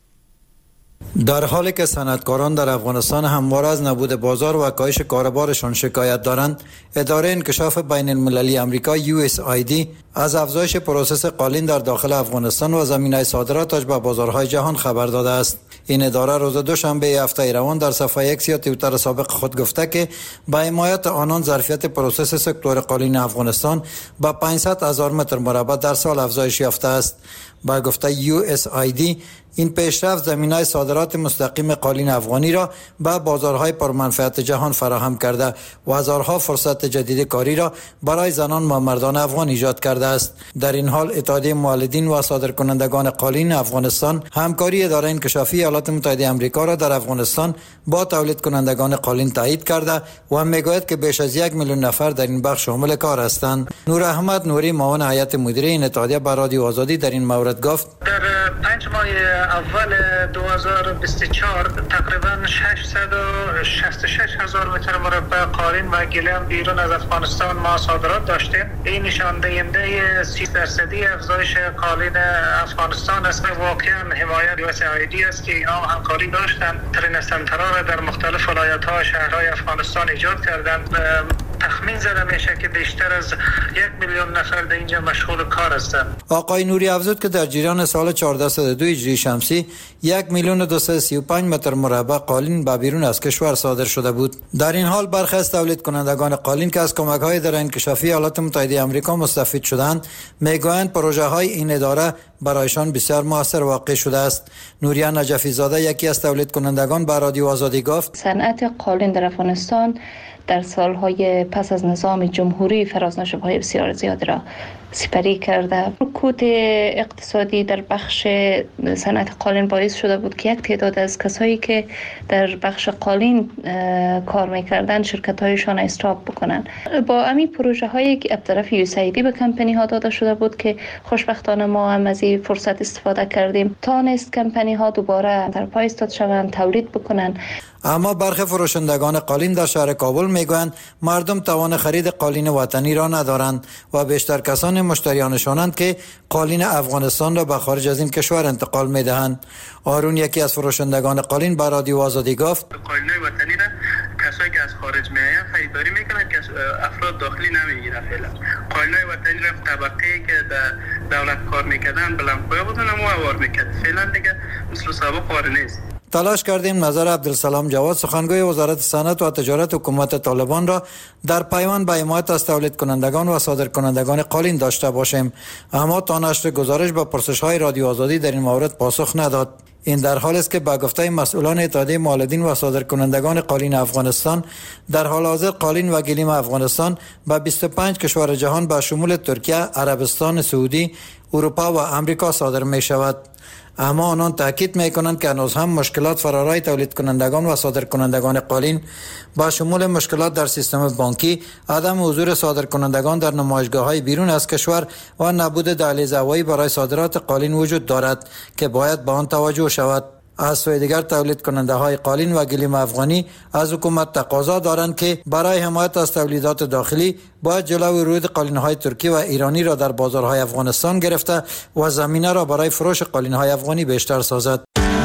در حالی که صنعتکاران در افغانستان همواره از نبود بازار و کاهش کاربارشان شکایت دارند، اداره انکشاف بین المللی امریکا USAID از افزایش پروسس قالین در داخل افغانستان و زمینه صادراتش به بازارهای جهان خبر داده است. این اداره روز دوشنبه هفته روان در صفحه X یا توییتر سابق خود گفته که با حمایت آنان ظرفیت پروسس سکتور قالین افغانستان با 500,000 متر مربع در سال افزایش یافته است. با گفته USAID این پیشرفت زمینه صادرات مستقیم قالین افغانی را به بازارهای پرمنفعت جهان فراهم کرده و هزارها فرصت جدید کاری را برای زنان و مردان افغان ایجاد کرده است. در این حال اتحادیه مولدین و صادرکنندگان قالین افغانستان همکاری اداره انکشافی ایالات متحده آمریکا را در افغانستان با تولید کنندگان قالین تایید کرده و میگوید که بیش از 1 میلیون نفر در این بخش شامل کار هستند. نور احمد نوری، معاون هیئت مدیره این اتحادیه، به رادیو آزادی در این مورد گفت: در 5 ماه اول 2024 تقریبا 666,000 متر مربع قالین و گلیم بیرون از افغانستان ما صادرات داشتیم. این نشان دهنده 30% افزایش قالین افغانستان است. واقعا حمایت USAID است که اینا همکاری داشتن. ترین سنترها را در مختلف ولایت‌ها و شهرهای افغانستان ایجاد کردند. تخمین زده میشه که بیشتر از 1 میلیون نفر در اینجا مشغول کار هستند. آقای نوری افزود که در جریان سال 1402 هجری شمسی 1,235,000 متر مربع قالین به بیرون از کشور صادر شده بود. در این حال برخی از تولید کنندگان قالین که از کمک‌های اداره انکشافی ایالات متحده آمریکا مستفید شدند، میگویند پروژه‌های این اداره برایشان بسیار موثر واقع شده است. نوریا نجفی زاده، یکی از تولید کنندگان، به رادیو آزادی گفت: صنعت قالین در افغانستان در سالهای پس از نظام جمهوری فرازنشوب‌های بسیار زیادی را سپری کرده. رکود اقتصادی در بخش صنعت قالین باعث شده بود که یک تعداد از کسایی که در بخش قالین کار میکردن شرکت‌هایشان استاپ بکنن. با همین پروژه‌هایی که از طرف USAID به کمپانی‌ها داده شده بود که خوشبختانه ما هم از این فرصت استفاده کردیم، تانست کمپانی‌ها دوباره در پای ایستاد شوند، تولید بکنن. اما برخی فروشندگان قالین در شهر کابل میگویند مردم توان خرید قالین وطنی را ندارند و بیشتر کسان مشتریانشانند که قالین افغانستان را به خارج از این کشور انتقال میدهند. آرون، یکی از فروشندگان قالین، به رادیو آزادی گفت: قالین وطنی را کسایی که از خارج میآیند خریداری میکنند که افراد داخلی نمیگیرند. فعلا قالین وطنی را طبقه‌ای که در دولت کار میکردن بلندپایه بودن اما اوار میکرد. فعلا دیگه مثل سابق کار نیست. تلاش کردیم نظر عبدالسلام جواد، سخنگوی وزارت صنعت و تجارت حکومت طالبان را در پیوند به حمایت از تولید کنندگان و صادرکنندگان قالین داشته باشیم، اما تا نشر گزارش به پرسش‌های رادیو آزادی در این مورد پاسخ نداد. این در حال است که به گفته مسئولان اتحادیه مولدین و صادرکنندگان قالین افغانستان، در حال حاضر قالین و گلیم افغانستان به 25 کشور جهان به شمول ترکیه، عربستان سعودی، اروپا و امریکا صادر می شود. اما آنان تاکید میکنند که هنوز هم مشکلات فرارای تولید کنندگان و صادر کنندگان قالین با شمول مشکلات در سیستم بانکی، عدم حضور صادر کنندگان در نمایشگاه‌های بیرون از کشور و نبود دهلیز هوایی برای صادرات قالین وجود دارد که باید به آن توجه شود. از سوی دیگر تولید کننده های قالین و گلیم افغانی از حکومت تقاضا دارند که برای حمایت از تولیدات داخلی باید جلوی ورود قالین های ترکی و ایرانی را در بازارهای افغانستان گرفته و زمینه را برای فروش قالین های افغانی بیشتر سازد.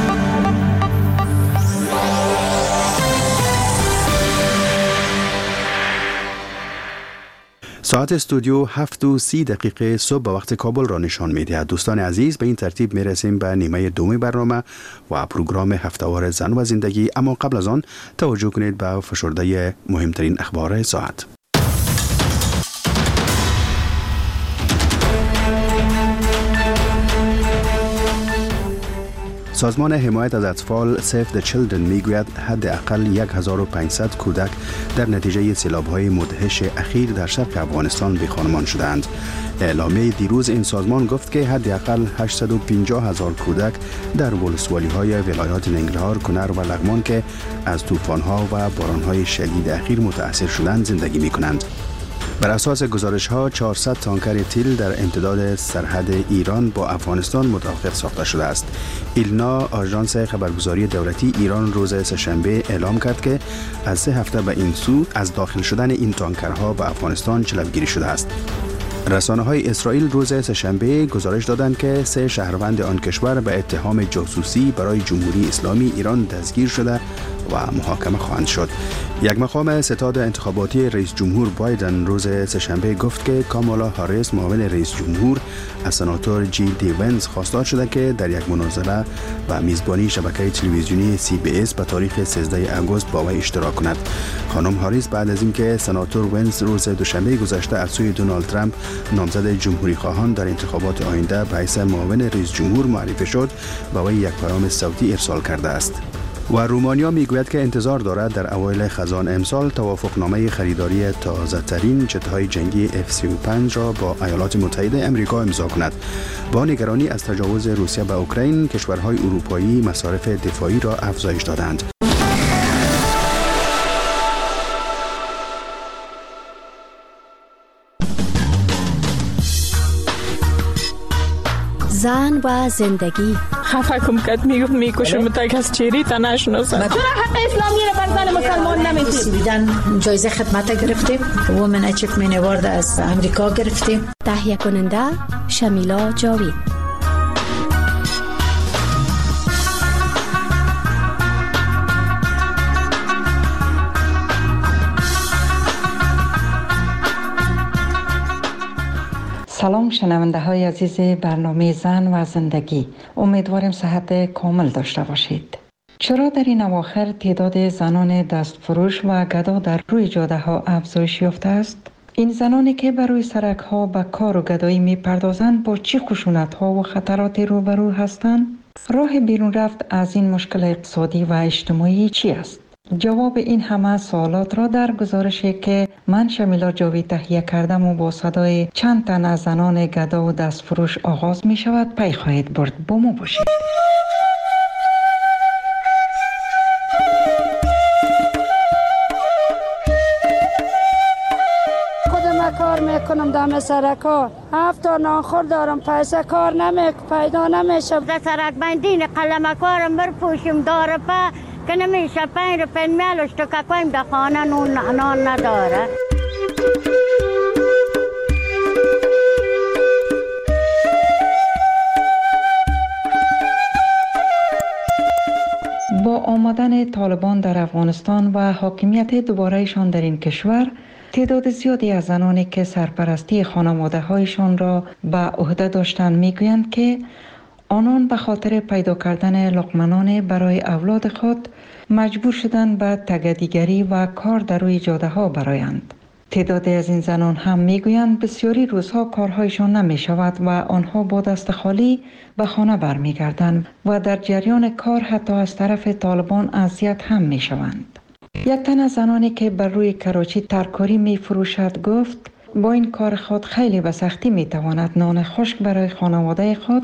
ساعت استودیو 7:30 صبح به وقت کابل را نشان می‌دهد. دوستان عزیز، به این ترتیب می‌رسیم به نیمه دوم برنامه و پروگرام هفته‌وار زن و زندگی، اما قبل از آن توجه کنید به فشرده مهمترین اخبار ساعت. سازمان حمایت از اطفال Save the Children میگوید حداقل 1500 کودک در نتیجه سیلاب‌های مدهش اخیر در شرق افغانستان بی‌خانمان شدند. اعلامیه دیروز این سازمان گفت که حداقل 850,000 کودک در ولسوالی‌های ولایات ننگرهار، کنر و لغمان که از طوفان‌ها و باران‌های شدید اخیر متأثر شدند زندگی می‌کنند. بر اساس گزارش‌ها 400 تانکر تیل در امتداد سرحد ایران با افغانستان متوقف ساخته شده است. ایلنا، آژانس خبرگزاری دولتی ایران، روز سه‌شنبه اعلام کرد که از 3 هفته به این سو از داخل شدن این تانکرها به افغانستان جلوگیری شده است. رسانه‌های اسرائیل روز سه‌شنبه گزارش دادند که 3 شهروند آن کشور به اتهام جاسوسی برای جمهوری اسلامی ایران دستگیر شده و محاکمه خواهند شد. یک مقام ستاد انتخاباتی رئیس جمهور بایدن روز سه‌شنبه گفت که کامالا هاریس، معاون رئیس جمهور، از سناتور جی دی ونز خواستار شده که در یک مناظره و میزبانی شبکه تلویزیونی CBS به تاریخ 13 آگوست با وی اشتراک کند. خانم هاریس بعد از اینکه سناتور ونز روز دوشنبه گذشته از سوی دونالد ترامپ، نامزد جمهوری خواهان در انتخابات آینده به حیث معاون رئیس جمهور معرفی شد، به وی یک پیام صوتی ارسال کرده است. و رومانیا میگوید که انتظار دارد در اوایل خزان امسال توافقنامه خریداری تازه ترین جت‌های جنگی F-35 را با ایالات متحده آمریکا امضا کند. با نگرانی از تجاوز روسیه به اوکراین، کشورهای اروپایی مصارف دفاعی را افزایش دادند. زن و زندگی. خفه کم کد میکشم تا کس چیری تا نشناسم. چرا حق اسلامی رو بر زن مسلمان نمیدید؟ جایزه خدمت گرفتیم، وومن اچیومنت اوارد از امریکا گرفتیم. تهیه کننده شمیلا جاوید. سلام شنونده های عزیز برنامه زن و زندگی، امیدوارم صحت کامل داشته باشید. چرا در این اواخر تعداد زنان دستفروش و گدا در روی جاده ها افزایش یافته است؟ این زنانی که بر روی سرک ها به کار و گدایی می پردازند با چه خشونت ها و خطراتی روبرو هستند؟ راه بیرون رفت از این مشکل اقتصادی و اجتماعی چی است؟ جواب این همه سوالات را در گزارشی که من شمیلا جاوید تهیه کردم و با صدای چند تن از زنان گدا و دستفروش آغاز می شود پی خواهید برد. با ما باشید. خودم کار میکنم دم سرکا، 7 تا ناخور دارم، پیسه کار پیدا نمیشه. در سرک بندین قلم کارم برپوشم داره که نمیشه 5 روپیه میلش تو که کنیم در خانه نان نداره. با آمدن طالبان در افغانستان و حاکمیت دوبارهشان در این کشور، تعداد زیادی از زنانی که سرپرستی خانواده هایشان را به عهده داشتند میگویند که آنان به خاطر پیدا کردن لقمه‌نان برای اولاد خود مجبور شدند به تگدیگری و کار در روی جاده ها برآیند. تعدادی از این زنان هم میگویند بسیاری روزها کارهایشان نمی شود و آنها با دست خالی به خانه برمیگردند و در جریان کار حتی از طرف طالبان اذیت هم می شوند. یک تن از زنانی که بر روی کراچی ترکاری می فروشد گفت با این کار خود خیلی به سختی می تواند نان خشک برای خانواده خود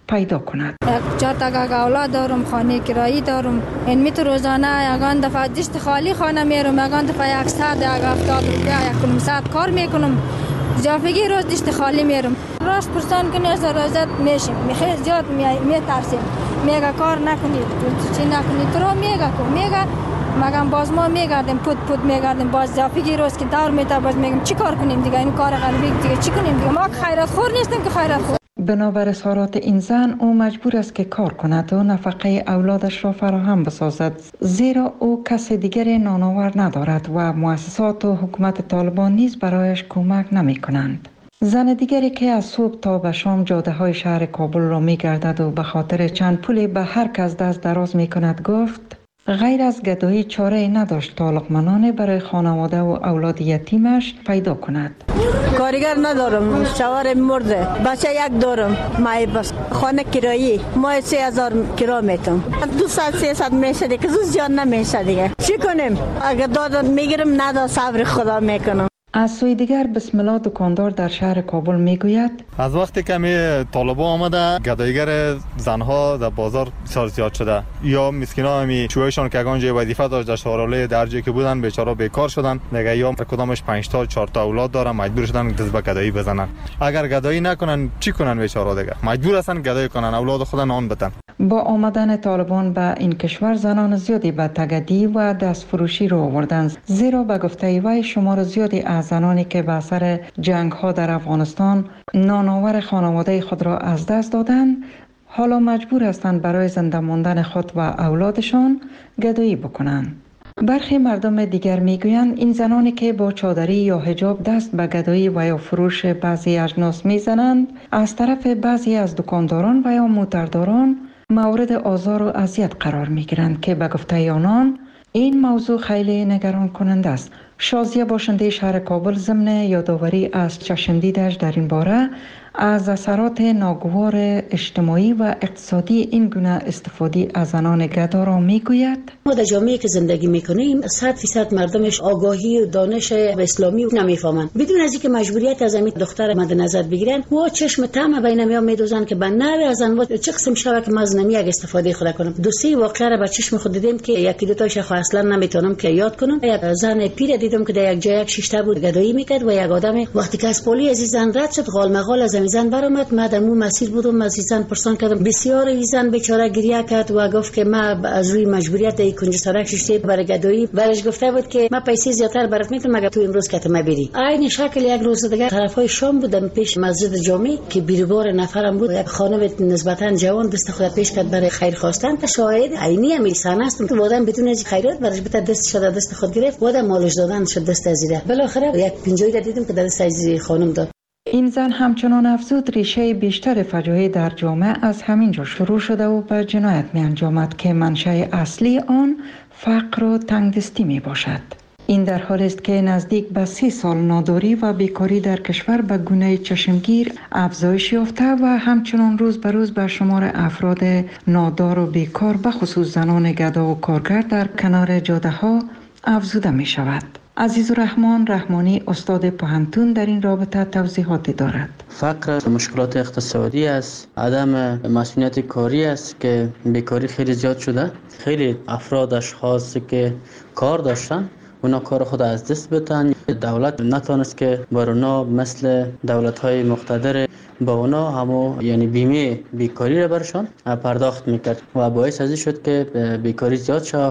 پیدا کند. 4 تا اولاد دارم، خانه کرایی دارم. این می تو روزانه یگان دفعه دست خالی خانه میرم، یگان دفعه 100 70 روپیه 100 کار میکنم. جافگی روز دست خالی میرم. راست پرسان کنی از رازت میشیم. میخوای زیاد میترسیم. میگه کار نکنید. چی نکنید تو میگه کو میگه مگم باز ما میگردیم پود میگردیم باز جافگی روز که دور میتا باز میگم چی کار کنیم دیگه این کار قلبی دیگه چی کنیم دیگه ما خیرات خور نیستیم که خیرات خور. بنابر اظهارات این زن او مجبور است که کار کند و نفقه اولادش را فراهم بسازد، زیرا او کس دیگری نانآور ندارد و مؤسسات و حکومت طالبان نیز برایش کمک نمی کنند. زن دیگری که از صبح تا به شام جاده های شهر کابل را می گردد و به خاطر چند پولی به هر کس دست دراز می کند گفت غیر از گدایی چاره نداشت تا لقمه‌نان برای خانواده و اولاد یتیمش پیدا کند. کارگر ندارم، شوهر مرده، بچه یک دارم، مای بس خانه کرایی ماه 3000 کرا میتم. 200-300 میشه دیگه، زود زیاد نمیشه دیگه. چی کنیم؟ اگه دادن میگیرم ندا صبر خدا میکنم. از سوی دیگر بسم الله دکاندار در شهر کابل میگوید از وقتی که طالبان آمده گدایگر زنها در بازار بسیار زیاد شده، یا مسکینا همی شوهرشان که اگان جای وظیفه داشت در شهرالای درجه که بودن بیچاره بیکار شدن دیگه، یا کدامش 5 تا 4 تا اولاد دارن مجبور شدن دست به گدایی بزنن. اگر گدایی نکنن چی کنن بیچاره دیگه؟ مجبور هستن گدایی کنن، اولاد خود نان بدن. با آمدن طالبان به این کشور زنان زیادی به تگدی و دست فروشی رو آوردند، زیرا به گفته وی شمار زیادی از زنانی که به اثر جنگ ها در افغانستان نانآور خانواده خود را از دست دادند حالا مجبور هستند برای زنده ماندن خود و اولادشان گدایی بکنند. برخی مردم دیگر میگویند این زنانی که با چادری یا حجاب دست به گدایی و یا فروش بعضی اجناس میزنند از طرف بعضی از دکانداران و یا موترداران مورد آزار و اذیت قرار میگیرند که به گفته آنان این موضوع خیلی نگران کننده است. شازیه باشنده شهر کابل ضمن یادآوری از چشم دیدش در این باره از اثرات ناگوار اجتماعی و اقتصادی این گونه استفاده از زنان گدا را میگوید ما در جامعه که زندگی میکنیم 100% مردمش آگاهی و دانش اسلامی نمیفهمند. بدون از اینکه مجبوریت از همین دختر مد نظر بگیرن و چشم طمع بین میام میدوزن که به نوی از انواع چه قسم شوه که از نمی یک استفاده خود کنم. دو سه واقعه را به چشم خود دیدم که یکی دو تاش اصلا نمیتونم که یاد کنم. یک زن پیر دیدم که در یک جای یک شیشته بود گدایی میکرد و یک آدم وقتی که از پلی از زن رد شد غال مغال از زن برآمد. ما در مسیر بودم از زن پرسان کردم، بسیار زن بیچاره گریه کرد و گفت که ما از روی مجبوریت کنج سرک شیشته برای گدایی برش گفته بود که ما پیسې زیاتر برات میتونم اگر تو امروز که ما بری. عین شکل یک روز دیگه طرفای شام بودم پیش مسجد جامع که بیروبار نفرم بود، یک خانم نسبتا جوان دست خود پیش کرد برای خیر خواستن. تا شاهد عینی هم انسان است که وادم بدون از خیرات برش بده دست شده دست خود گرفت وادم مالش دادن شد دست ازیره. بالاخره یک پنجوی دیدم که دست از خانم داد. این زن همچنان افزود ریشه بیشتر فجایع در جامعه از همین جا شروع شده و به جنایت می انجامد که منشأ اصلی آن فقر و تنگدستی می باشد. این در حالی است که نزدیک به 30 سال ناداری و بیکاری در کشور به گونه چشمگیر افزایش یافته و همچنان روز به روز به شمار افراد نادار و بیکار به خصوص زنان گدا و کارگر در کنار جاده ها افزوده می شود. عزیزالرحمن رحمانی استاد پوهنتون در این رابطه توضیحاتی دارد. فقر مشکلات اقتصادی است، عدم مسئولیت کاری است که بیکاری خیلی زیاد شده. خیلی افراد اشخاص که کار داشتن اونا کار خود از دست بدن. دولت نتونست که بر اونا مثل دولت‌های مقتدر با اونا همو یعنی بیمه بیکاری را برشان پرداخت میکرد و باعث ازی شد که بیکاری زیاد شد.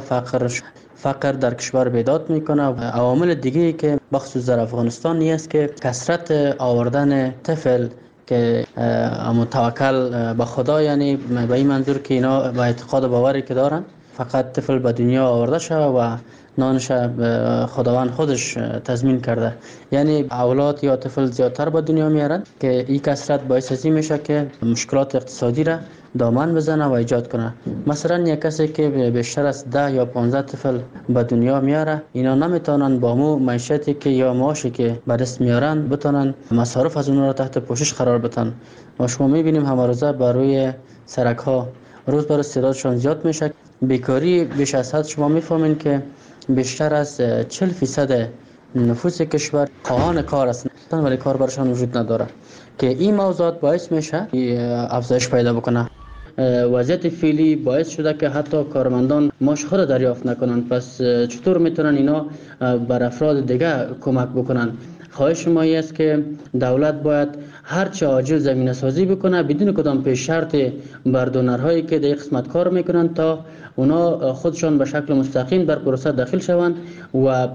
فقر در کشور بیداد میکنه. عوامل دیگه که بخصوص در افغانستان نیست که کثرت آوردن طفل که متوکل به خدا، یعنی به این منظور که اینا با اعتقاد باوری که دارن فقط طفل به دنیا آورده شده و نانش خداوند خودش تضمین کرده، یعنی اولاد یا طفل زیادتر به دنیا میارن که این کثرت باعث ازی میشه که مشکلات اقتصادی را دامن بزنه و ایجاد کنه. مثلا یک کسی که بیشتر از 10 یا 15 طفل به دنیا میاره، اینا نمیتونن با مو معیشتی که یا معاشی که به دست میارن بتونن مصارف از اونها را تحت پوشش قرار بدن. و شما میبینیم همه روزه بر روی سرک ها روز بر روز تعدادشان زیاد میشه. بیکاری بیش از حد شما میفهمین که بیشتر از 40% نفوس کشور خواهان کار هستند ولی کار برشان وجود نداره که این موضوعات باعث میشه افزایش پیدا بکنه. وضعیت فعلی باعث شده که حتی کارمندان معاش خود دریافت نکنند. پس چطور میتونن اینا بر افراد دیگه کمک بکنن؟ خواهش ما است که دولت باید هر چه عاجل زمینه سازی بکنه بدون کدام پیش شرط بر دونرهایی که در قسمت کار میکنن تا اونا خودشان به شکل مستقیم در پروسه داخل شوند و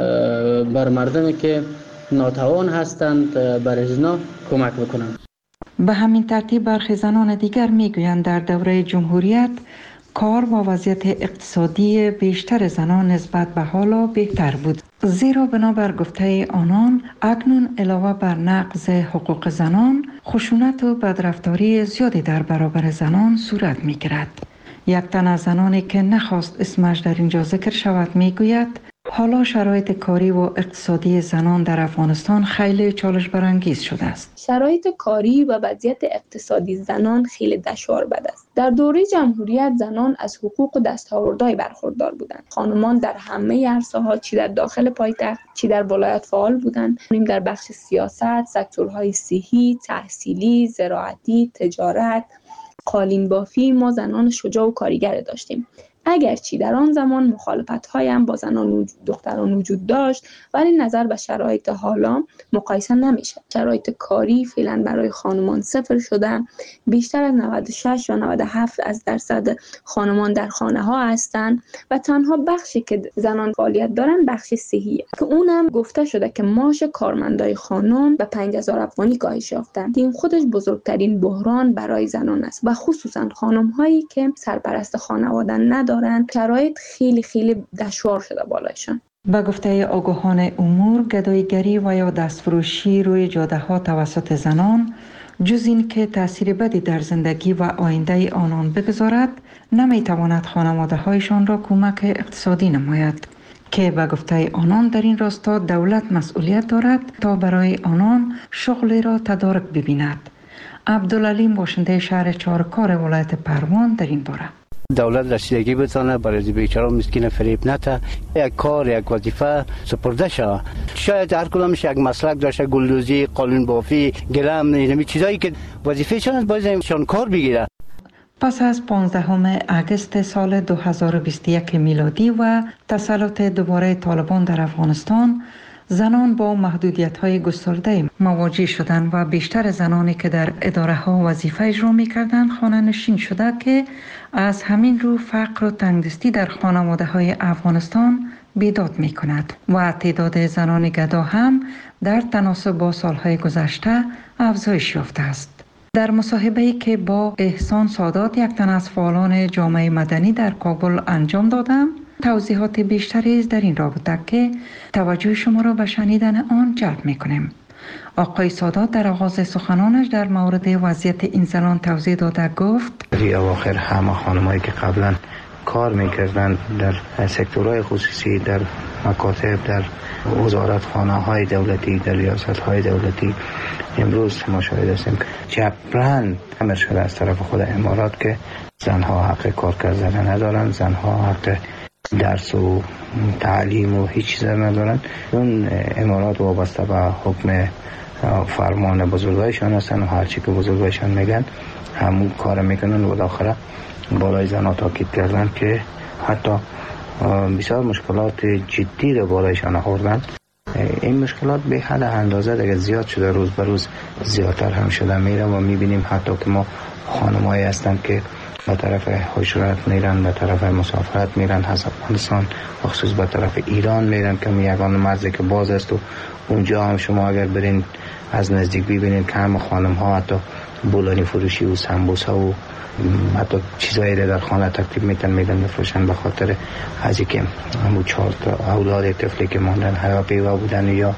بر مردمی که ناتوان هستند بر ازنا کمک بکنند. به همین ترتیب برخی زنان دیگر میگویند در دوره جمهوریت کار و وضعیت اقتصادی بیشتر زنان نسبت به حالا بهتر بود، زیرا بنابر گفته آنان اکنون علاوه بر نقض حقوق زنان خشونت و بدرفتاری زیادی در برابر زنان صورت میگیرد. یک تن از زنانی که نخواست اسمش در اینجا ذکر شود میگوید حالا شرایط کاری و اقتصادی زنان در افغانستان خیلی چالش برانگیز شده است. شرایط کاری و وضعیت اقتصادی زنان خیلی دشوار بد است. در دوره جمهوریت زنان از حقوق و دستاوردهای برخوردار بودند. خانمان در همه عرصه‌ها چی در داخل پایتخت چی در ولایت فعال بودند. در بخش سیاست، سکتورهای صحی، تحصیلی، زراعتی، تجارت، قالین بافی ما زنان شجاع و کارگر داشتیم. اگرچه در آن زمان مخالفت‌های هم با زنان و دختران وجود داشت ولی نظر به شرایط حالا مقایسه نمیشه. شرایط کاری فعلا برای خانمان صفر شده. بیشتر از 96 یا 97% خانمان در خانه ها هستند و تنها بخشی که زنان فعالیت دارن بخش صحیه که اونم گفته شده که معاش کارمندای خانم به 5000 افغانی کاهش یافته. این خودش بزرگترین بحران برای زنان است و خصوصا خانم هایی که سرپرست خانواده ندارن شرایط خیلی دشوار شده بالایشان. به گفته آگاهان امور گداییگری و یا دستفروشی روی جاده ها توسط زنان جز این که تأثیر بدی در زندگی و آینده آنان بگذارد نمیتواند خانواده هایشان را کمک اقتصادی نماید که به گفته آنان در این راستا دولت مسئولیت دارد تا برای آنان شغلی را تدارک ببیند. عبدالعلیم باشنده شهر چهارکار ولایت پروان در این باره دولت رسیدگی بتانه برای بیچاره مسکین فریب نته یک کار یک وظیفه سپرده شود. شاید هر کدامش یک مسلک داشته گلدوزی، قالین بافی، گلم، اینمی چیزایی که وظیفه شان باید شان کار بگیره. پس از 15 اگست سال 2021 میلادی و تسلط دوباره طالبان در افغانستان زنان با محدودیت‌های گسترده مواجه شدند و بیشتر زنانی که در اداره‌ها وظیفه اجرا می‌کردند خانه‌نشین شده که از همین رو فقر و تنگدستی در خانواده‌های افغانستان بیداد می‌کند و تعداد زنان گدا هم در تناسب با سال‌های گذشته افزایش یافته است. در مصاحبه‌ای که با احسان سادات یک تن از فعالان جامعه مدنی در کابل انجام دادم توضیحات بیشتری در این رابطه که توجه شما را به شنیدن آن جلب می‌کنیم. آقای سادات در آغاز سخنانش در مورد وضعیت این زنان توضیح داده گفت در اواخر همه خانمایی که قبلا کار میکردن در سکتورهای خصوصی، در مکاتب، در وزارتخانه‌های دولتی، در ریاست‌های دولتی امروز ما شاهد هستیم جبران امر شده از طرف خود امارات که زنها حق کار کردن ندارن، زنها حق درس و تعلیم و هیچ چیز ندارن. اون امارات وابسته به حکم فرمان بزرگایشان هستن و هرچی که بزرگایشان میگن همون کار میکنن و داخله بالای زنها تاکید کردن که حتی بسیار مشکلات جدی رو بالایشان آوردن. این مشکلات به حد اندازه دیگه زیاد شده، روز به روز زیادتر هم شده میره و میبینیم حتی که ما خانمایی هستن که به طرف هجرت میرن، به طرف مسافرت میرن، از افغانستان خصوص به طرف ایران میرن که یگان مرزی که باز است و اونجا هم شما اگر برین از نزدیک ببینید که هم خانم ها حتی بولانی فروشی و سمبوسه و حتی چیزایی در خانه ترتیب میدن بفروشن به خاطر از اینکه همون 4 اولاد طفلی که ماندن هواپیما بودن یا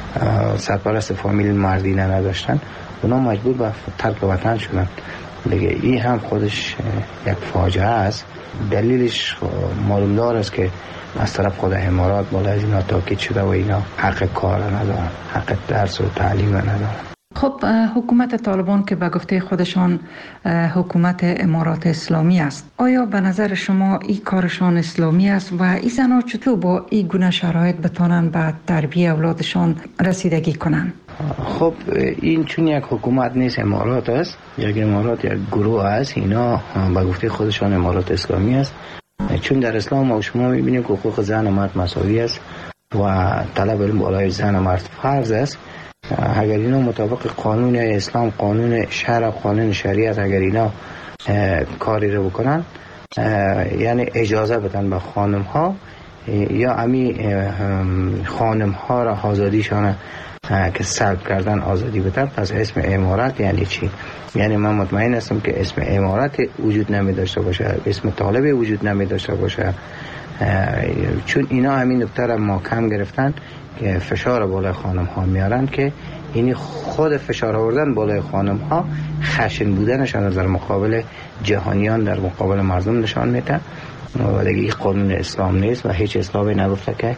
سرپرست فامیل مردینه نداشتن، اونا مجبور به ترک وطن شدن. دیگه این هم خودش یک فاجعه است. دلیلش معلوم دار است که از طرف خود امارات بالا از اینا تاکید شده و اینا حق کار ندارن، حق درس و تعلیم ندارن. خب حکومت طالبان که به گفته خودشان حکومت امارات اسلامی است، آیا به نظر شما این کارشان اسلامی است و این زنها چطور با این گونه شرایط بتانن به تربیت اولادشان رسیدگی کنن؟ خب این چون یک حکومت نیست، امارات است، یک امارات یک گروه است، اینا به گفته خودشان امارات اسلامی است. چون در اسلام ما شما میبینیم که حقوق زن و مرد مساوی است و طلب علم بالای زن و مرد فرض است. اگر اینا مطابق قانون اسلام، قانون شرع، قانون شریعت، اگر اینا کاری رو بکنن، یعنی اجازه بدن به خانم ها یا امی خانم ها را آزادیشان که سلب کردن آزادی بدن، پس اسم امارت یعنی چی؟ یعنی من مطمئن هستم که اسم امارت وجود نمی داشته باشه، اسم طالب وجود نمی داشته باشه، چون اینا همین نکته را محکم گرفتن که فشار بالای خانم ها میارن که اینی خود فشار آوردن بالای خانم ها خشن بودنشان در مقابل جهانیان، در مقابل مردم نشان میده. و دیگه این قانون اسلام نیست و هیچ اسلامی نگفته که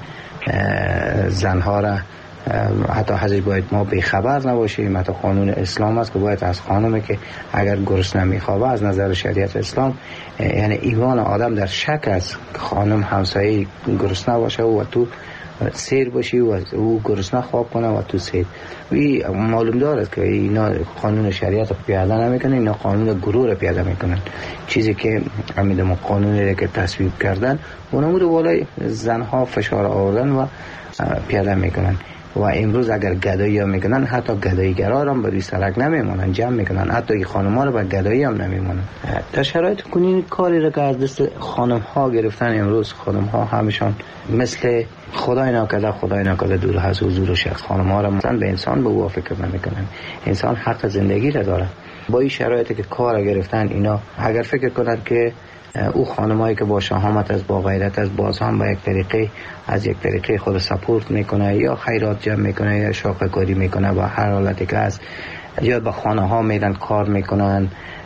زنها را حتی ازش باید ما بیخبر نباشیم. حتی قانون اسلام است که باید از خانمی که اگر گرسنه میخوابه از نظر شریعت اسلام، یعنی ایمان آدم در شک است که خانم همسایه گرسنه باشه و تو سیر باشی و او گرسنه خواب کنه و تو سیر. وی معلوم دارد که اینا قانون شریعت رو پیاده نمیکنن، اینا قانون گروه رو پیاده میکنن. چیزی که امیدم قانونی که تصویب کردن اونمو رو بالای زنها فشار آوردن و پیاده میکنن. و امروز اگر گدایی هم میکنن، حتی گداییگرا هم بروی سرک نمیمونن، جمع میکنن، حتی این خانم ها رو به گدایی هم نمیمونن. در شرایط کنین کاری رو که از دست خانم ها گرفتن، امروز خانم ها همشان مثل خدای ناکرده دور هست حضور شخص. خانم ها رو مثلا به انسان به او فکر نمیکنن. انسان حق زندگی را داره. با این شرایطی که کار گرفتن، اینا اگر فکر کنن که او خانمایی که با شهامت از با غیرت از باز هم با از یک طریقه خود سپورت میکنه یا خیرات جمع میکنه یا شاقه کاری میکنه، با هر حالتی که از یا به خانه ها میرن کار میکنن،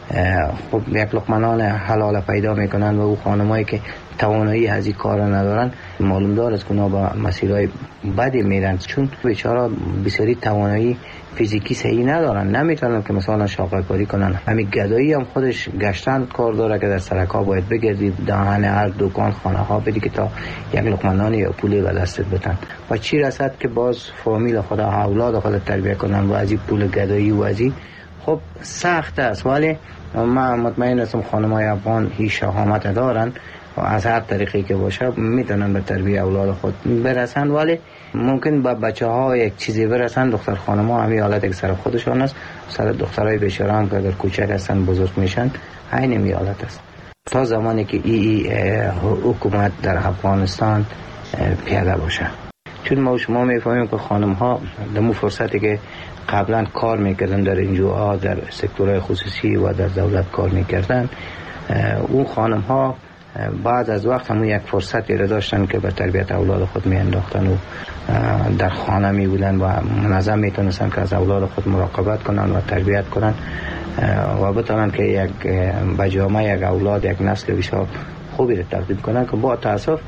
خب یک لقمه حلال پیدا میکنن و او خانمایی که توانایی از این کار ندارن، معلوم دارد که اونا با مسیرهای بدی میرن، چون بیچاره بسیاری توانایی فیزیکی صحیح ندارن، نمیتونن که مثلا شاقه کاری کنن. همین گدایی هم خودش گشتن کار داره که در سرکا باید بگردی دهن هر دکان خانه ها بدی که تا یک لقمه نان یا پولی به دستت بدن. و چی رسد که باز فامیل خود اولاد خود تربیت کنن و از این پول گدایی و از این خب سخت است. ولی من مطمئن هستم خانم‌های افغان هیچ شهامت دارن و از هر طریقی که باشه میتونن به تربیت اولاد خود برسن. ولی ممکن با بچه ها یک چیزی برسن. دختر خانم ها همین حالت که سر خودشان است، سر دخترای بیچاره هم که اگر کوچک هستن بزرگ میشن عین می حالت است. تا زمانی که این حکومت در افغانستان پیاده باشه، چون ما شما میفهمیم که خانم ها دمو فرصتی که قبلا کار میکردن در NGO در سکتورهای خصوصی و در دولت کار میکردن، اون خانم ها بعد از وقت همون یک فرصتی را داشتن که به تربیت اولاد خود می انداختن و در خانه می بودن و منظم می تونستن که از اولاد خود مراقبت کنن و تربیت کنن و بتونن که یک بجامه یک اولاد یک نسل بسیار خوبی را تقدیم کنن. که با تاسف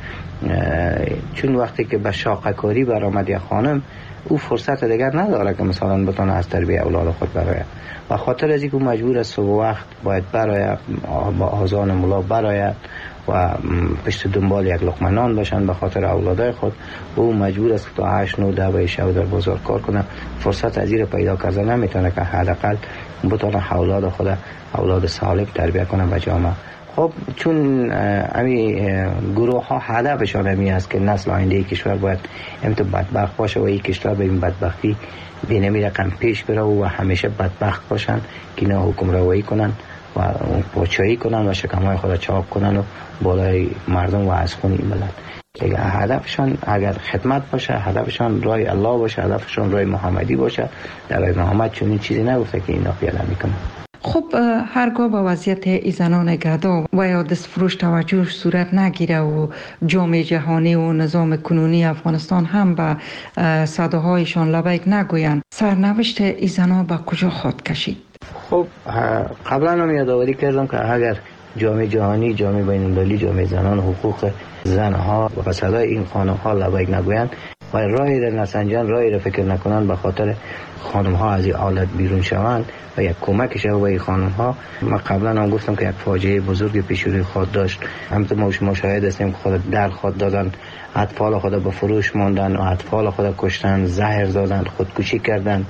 چون وقتی که به شاقه کاری برآمد یک خانم، او فرصت دیگر نداره که مثلا بتونه از تربیت اولاد خود برآید و خاطر از اینکه مجبور است صبح وقت باید برآید با آذان ملا برآید و پشت دنبال یک لقمه نان باشن به خاطر اولادای خود، و او مجبور است تا 8 9 10 شب در بازار کار کنه. فرصت از این پیدا کردن نمیتونه که حداقل بتونه اولاد خود اولاد سالم تربیت کنه به جامعه. خب چون امی گروه ها هدفشان همی است که نسل آینده کشور باید امتو بدبخت باشه و این کشور به این بدبختی به نمی رقم پیش بره و همیشه بدبخت باشن که اینا حکم روایی کنن و پاچایی کنن و شکمهای خود چاپ کنن و بالای مردم و از خون این بلند. هدفشان اگر خدمت باشه، هدفشان رای الله باشه، هدفشان رای محمدی باشه، در رای محمد چون این چیزی نگفته که اینا پیاده میکنن. خب هرگاه با وضعیت ای زنان گدا و یا دستفروش توجه صورت نگیره و جامعه جهانی و نظام کنونی افغانستان هم به صداهایشان لبیک نگویند، سرنوشت ای زنان به کجا خواهد کشید؟ خب قبلا هم یادآوری کردم که اگر جامعه جهانی، جامعه بین‌المللی، جامعه زنان، حقوق زنها و صدای این خانم‌ها لبیک نگویند، و رای را نسنجان، رای را فکر نکنن به خاطر خانم ها از این حالت بیرون شوند و یک کمک شو به این خانم ها. ما قبلا هم گفتم که یک فاجعه بزرگ پیش روی خود داشت. همونطور ما شاهد هستیم که خود در خود دادن، اطفال خود به فروش ماندن و اطفال خود کشتن، زهر دادن، خودکشی کردن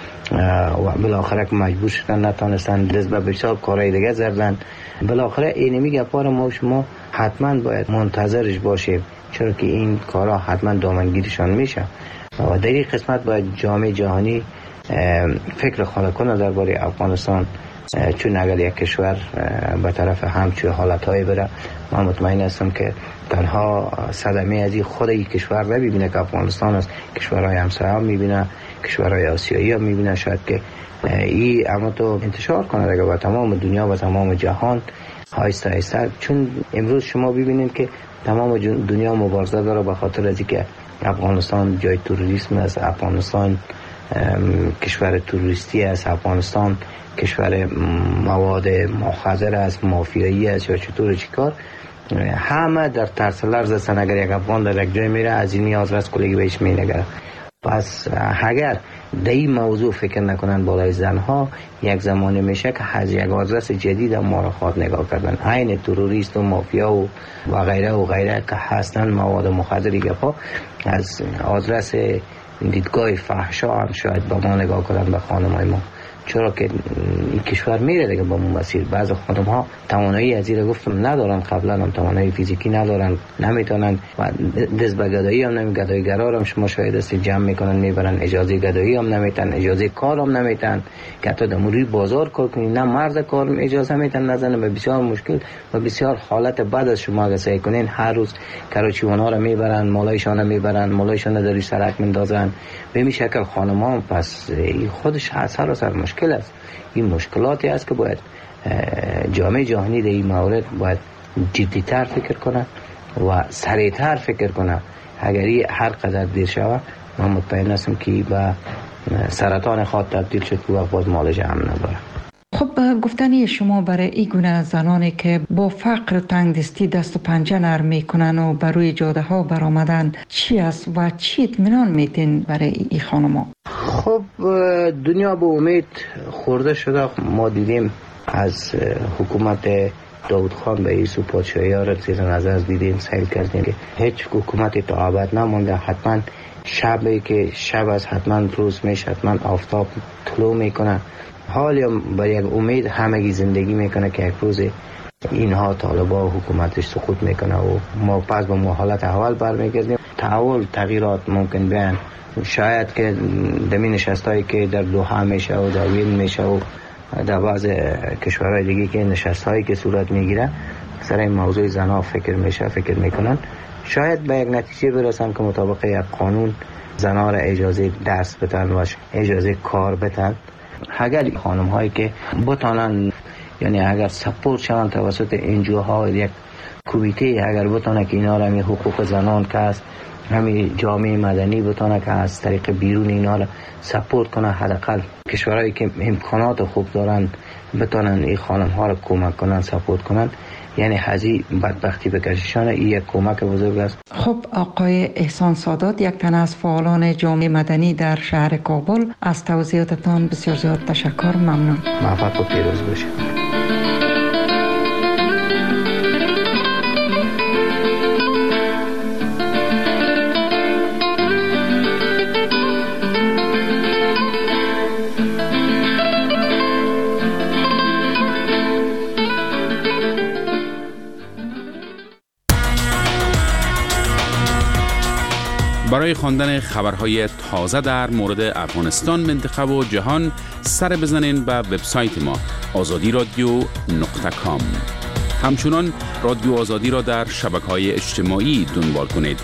و بالاخره که مجبور شدن نتونستن دست به بسیار کارهای دیگه زدن. بالاخره اینمی گپار ما شما حتما باید منتظرش باشیم، چرا که این کارها حتما دامنگیرشان میشه و در این قسمت باید جامعه جهانی فکر خاله کنه درباره افغانستان، چون اگر یک کشور به طرف همچون حالتهای بره، من مطمئن هستم که تنها صدمه از خود این کشور نمیبینه که افغانستان است، کشورهای همسایه هم میبینه، کشورهای آسیایی هم میبینه، شاید که این اما تو انتشار کنه دیگه به تمام دنیا و تمام جهان آهسته آهسته. چون امروز شما ببینید که تمام دنیا مبارزه داره به خاطر از اینکه افغانستان جای تروریسم است، افغانستان کشور تروریستی است، افغانستان کشور مواد مخدر است، مافیایی است یا چطور چیکار. همه در ترس لرز هستن اگر یک افغان در یک جای میره از این نیاز رست کلگی بهش مینگره. پس اگر در این موضوع فکر نکنن بالای زنها، یک زمانی میشه که از یک آدرس جدید ما را خواد نگاه کردن، عین تروریست و مافیا و غیره که هستن مواد مخدری گفا، از آدرس دیدگاه فحشا هم شاید با ما نگاه کردن به خانمای ما، چرا که این کشور میره دیگه با اون مسیر. بعض خانم ها توانایی از این گفتم ندارن، قبلا هم توانایی فیزیکی ندارن، نمیتونن و دست به گدایی هم نمی، گدایگرا هم شما شاید است جمع میکنن میبرن، اجازه گدایی هم نمیتن، اجازه کار هم نمیتن که حتی در موری بازار کار کنی، نه مرد کار اجازه میتن نزنه. به بسیار مشکل و بسیار حالت بد از شما اگه سعی کنین هر روز کراچیونا رو میبرن، مالایشان میبرن، مالایشان در سرک میندازن. به این شکل خانمان پس خودش سر مشکل است. این مشکلاتی است که باید جامعه جهانی در این مورد باید جدی‌تر فکر کنه و سریع‌تر فکر کنه. اگر هر قدر دیر شود من مطمئن هستم که به سرطان خود تبدیل شد که وقت باز معالجه هم نداره. خب گفتنی شما برای این گونه زنانی که با فقر و تنگدستی دست و پنجه نرم میکنن و بر روی جاده ها برآمدن چی است و چی اطمینان میتین برای این خانما؟ خب دنیا به امید خورده شده. ما دیدیم از حکومت داود خان به ایسو پادشاهی ها را زیر نظر دیدیم، سیل کردیم که هیچ حکومتی تا ابد نمونده. حتما شبی که شب است حتما روز میشه، حتما آفتاب طلوع میکنه. حالی با یک امید همگی زندگی میکنه که یک روز اینها طالبا حکومتش سقوط میکنه و ما پس به حالت اول برمیگردیم. تحول تغییرات ممکن بیان، شاید که دمی نشستایی که در دوحه میشه و در وین میشه و در بعض کشورهای دیگه که نشستایی که صورت میگیره سر این موضوع زنها فکر میکنن، شاید به یک نتیجه برسن که مطابق یک قانون زنها را اجازه درس بدن و اجازه کار بدن. اگر خانم هایی که بتانن، یعنی اگر سپورت شوند توسط انجوها، یک کمیته اگر بتانه که اینا را حقوق زنان که است، همین جامعه مدنی بتانه که از طریق بیرون اینا را سپورت کنه، حداقل کشورهایی که امکانات خوب دارن بتانن این خانم ها را کمک کنن، سپورت کنن، یعنی هزی بدبختی بکششانه. این یک کمک بزرگ است. خب آقای احسان سادات، یک تن از فعالان جامعه مدنی در شهر کابل، از توضیحاتتان بسیار زیاد تشکر. ممنون. موفق و پیروز باشید. برای خواندن خبرهای تازه در مورد افغانستان، منطقه و جهان سر بزنین به وبسایت ما azadiradio.com. همچنان رادیو آزادی را در شبکه‌های اجتماعی دنبال کنید.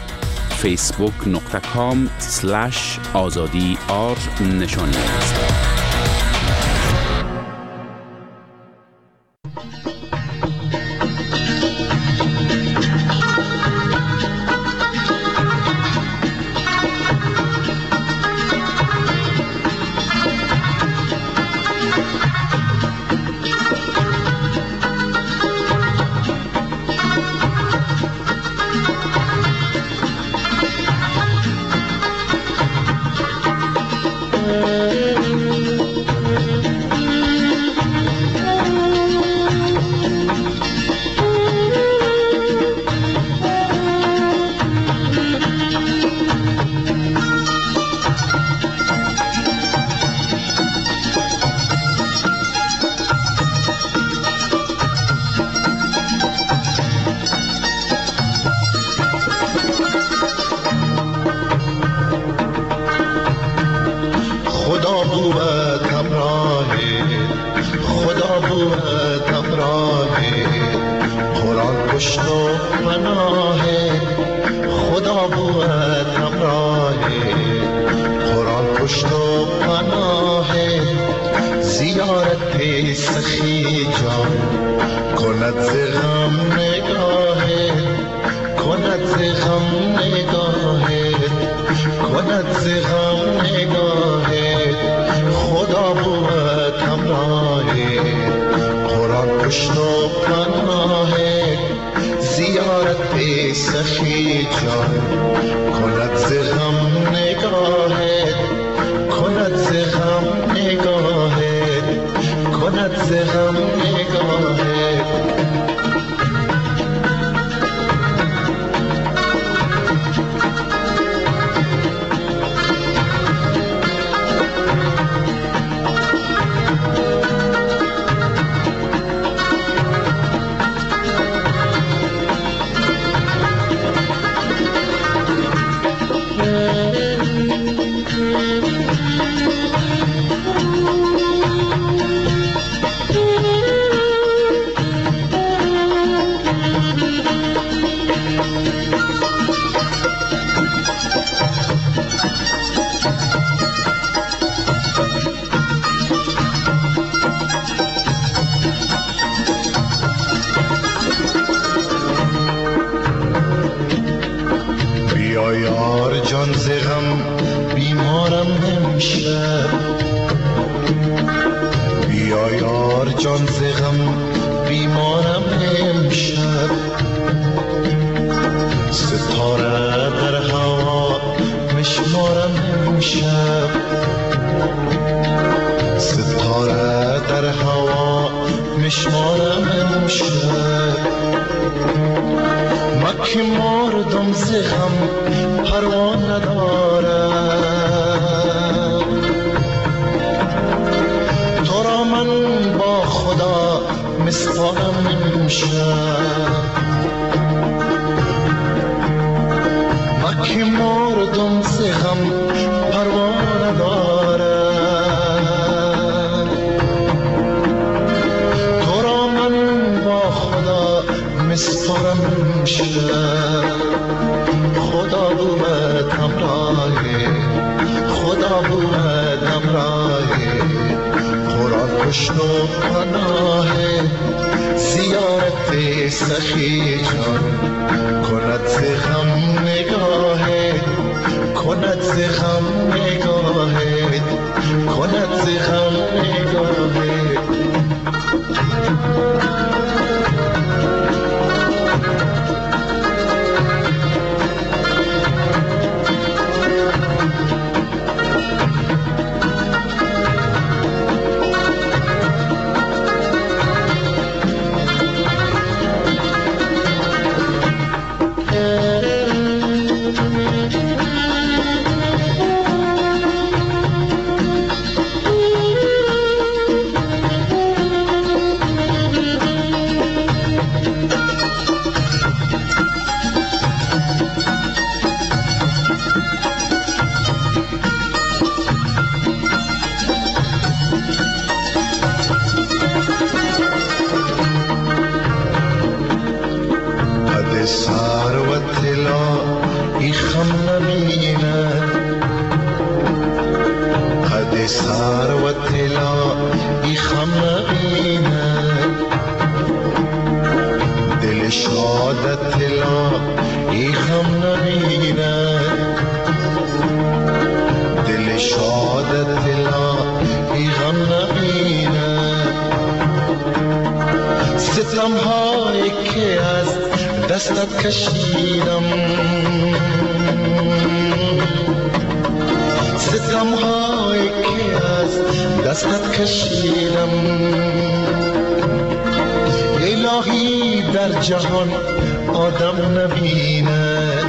facebook.com/azadi_r نشانی است. زیارت سخی جان کند ز غم نگاهت کند ز غم نگاهت کند ز غم نگاهت خدا بود همراهت قرآن پشت و پناهت زیارت سخی جان کند ز غم نگاهت کند ز غم نگاهت کند ز غم نگاهت جان ز غم بیمارم امشب بیا یار جان ز غم بیمارم امشب ستاره در هوا مشمارم امشب ستاره در هوا مشمارم امشب مکه مردم ز غم پروا ندارم تو را من با خدا مسپارم امشب مکه مردم ز غم پروا ندارم تو را من با خدا مسپارم امشب خدا بود همراهه خدا بود همراهه قرآن پشت و پناهه زیارت سخی جان کند ز غم نگاهه کند ز غم نگاهه کند ز غم نگاهه ستم‌هایی که از دستت کشیدم ستم‌هایی که از دستت کشیدم الهی در جهان آدم نبیند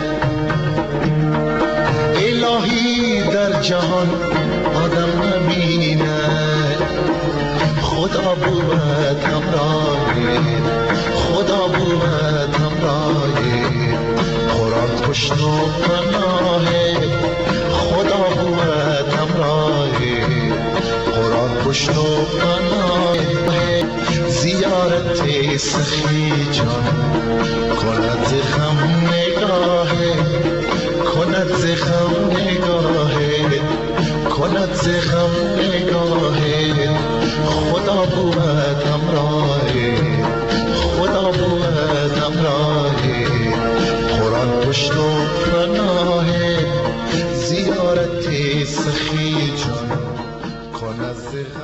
الهی در جهان آدم نبیند خدا بود همراهه خدا بود همراهه قرآن پشت و پناهه خدا بود همراهه قرآن پشت و پناهه زیارت سخی جان کند ز غم نگاهه کند ز غم نگاهه کند ز غم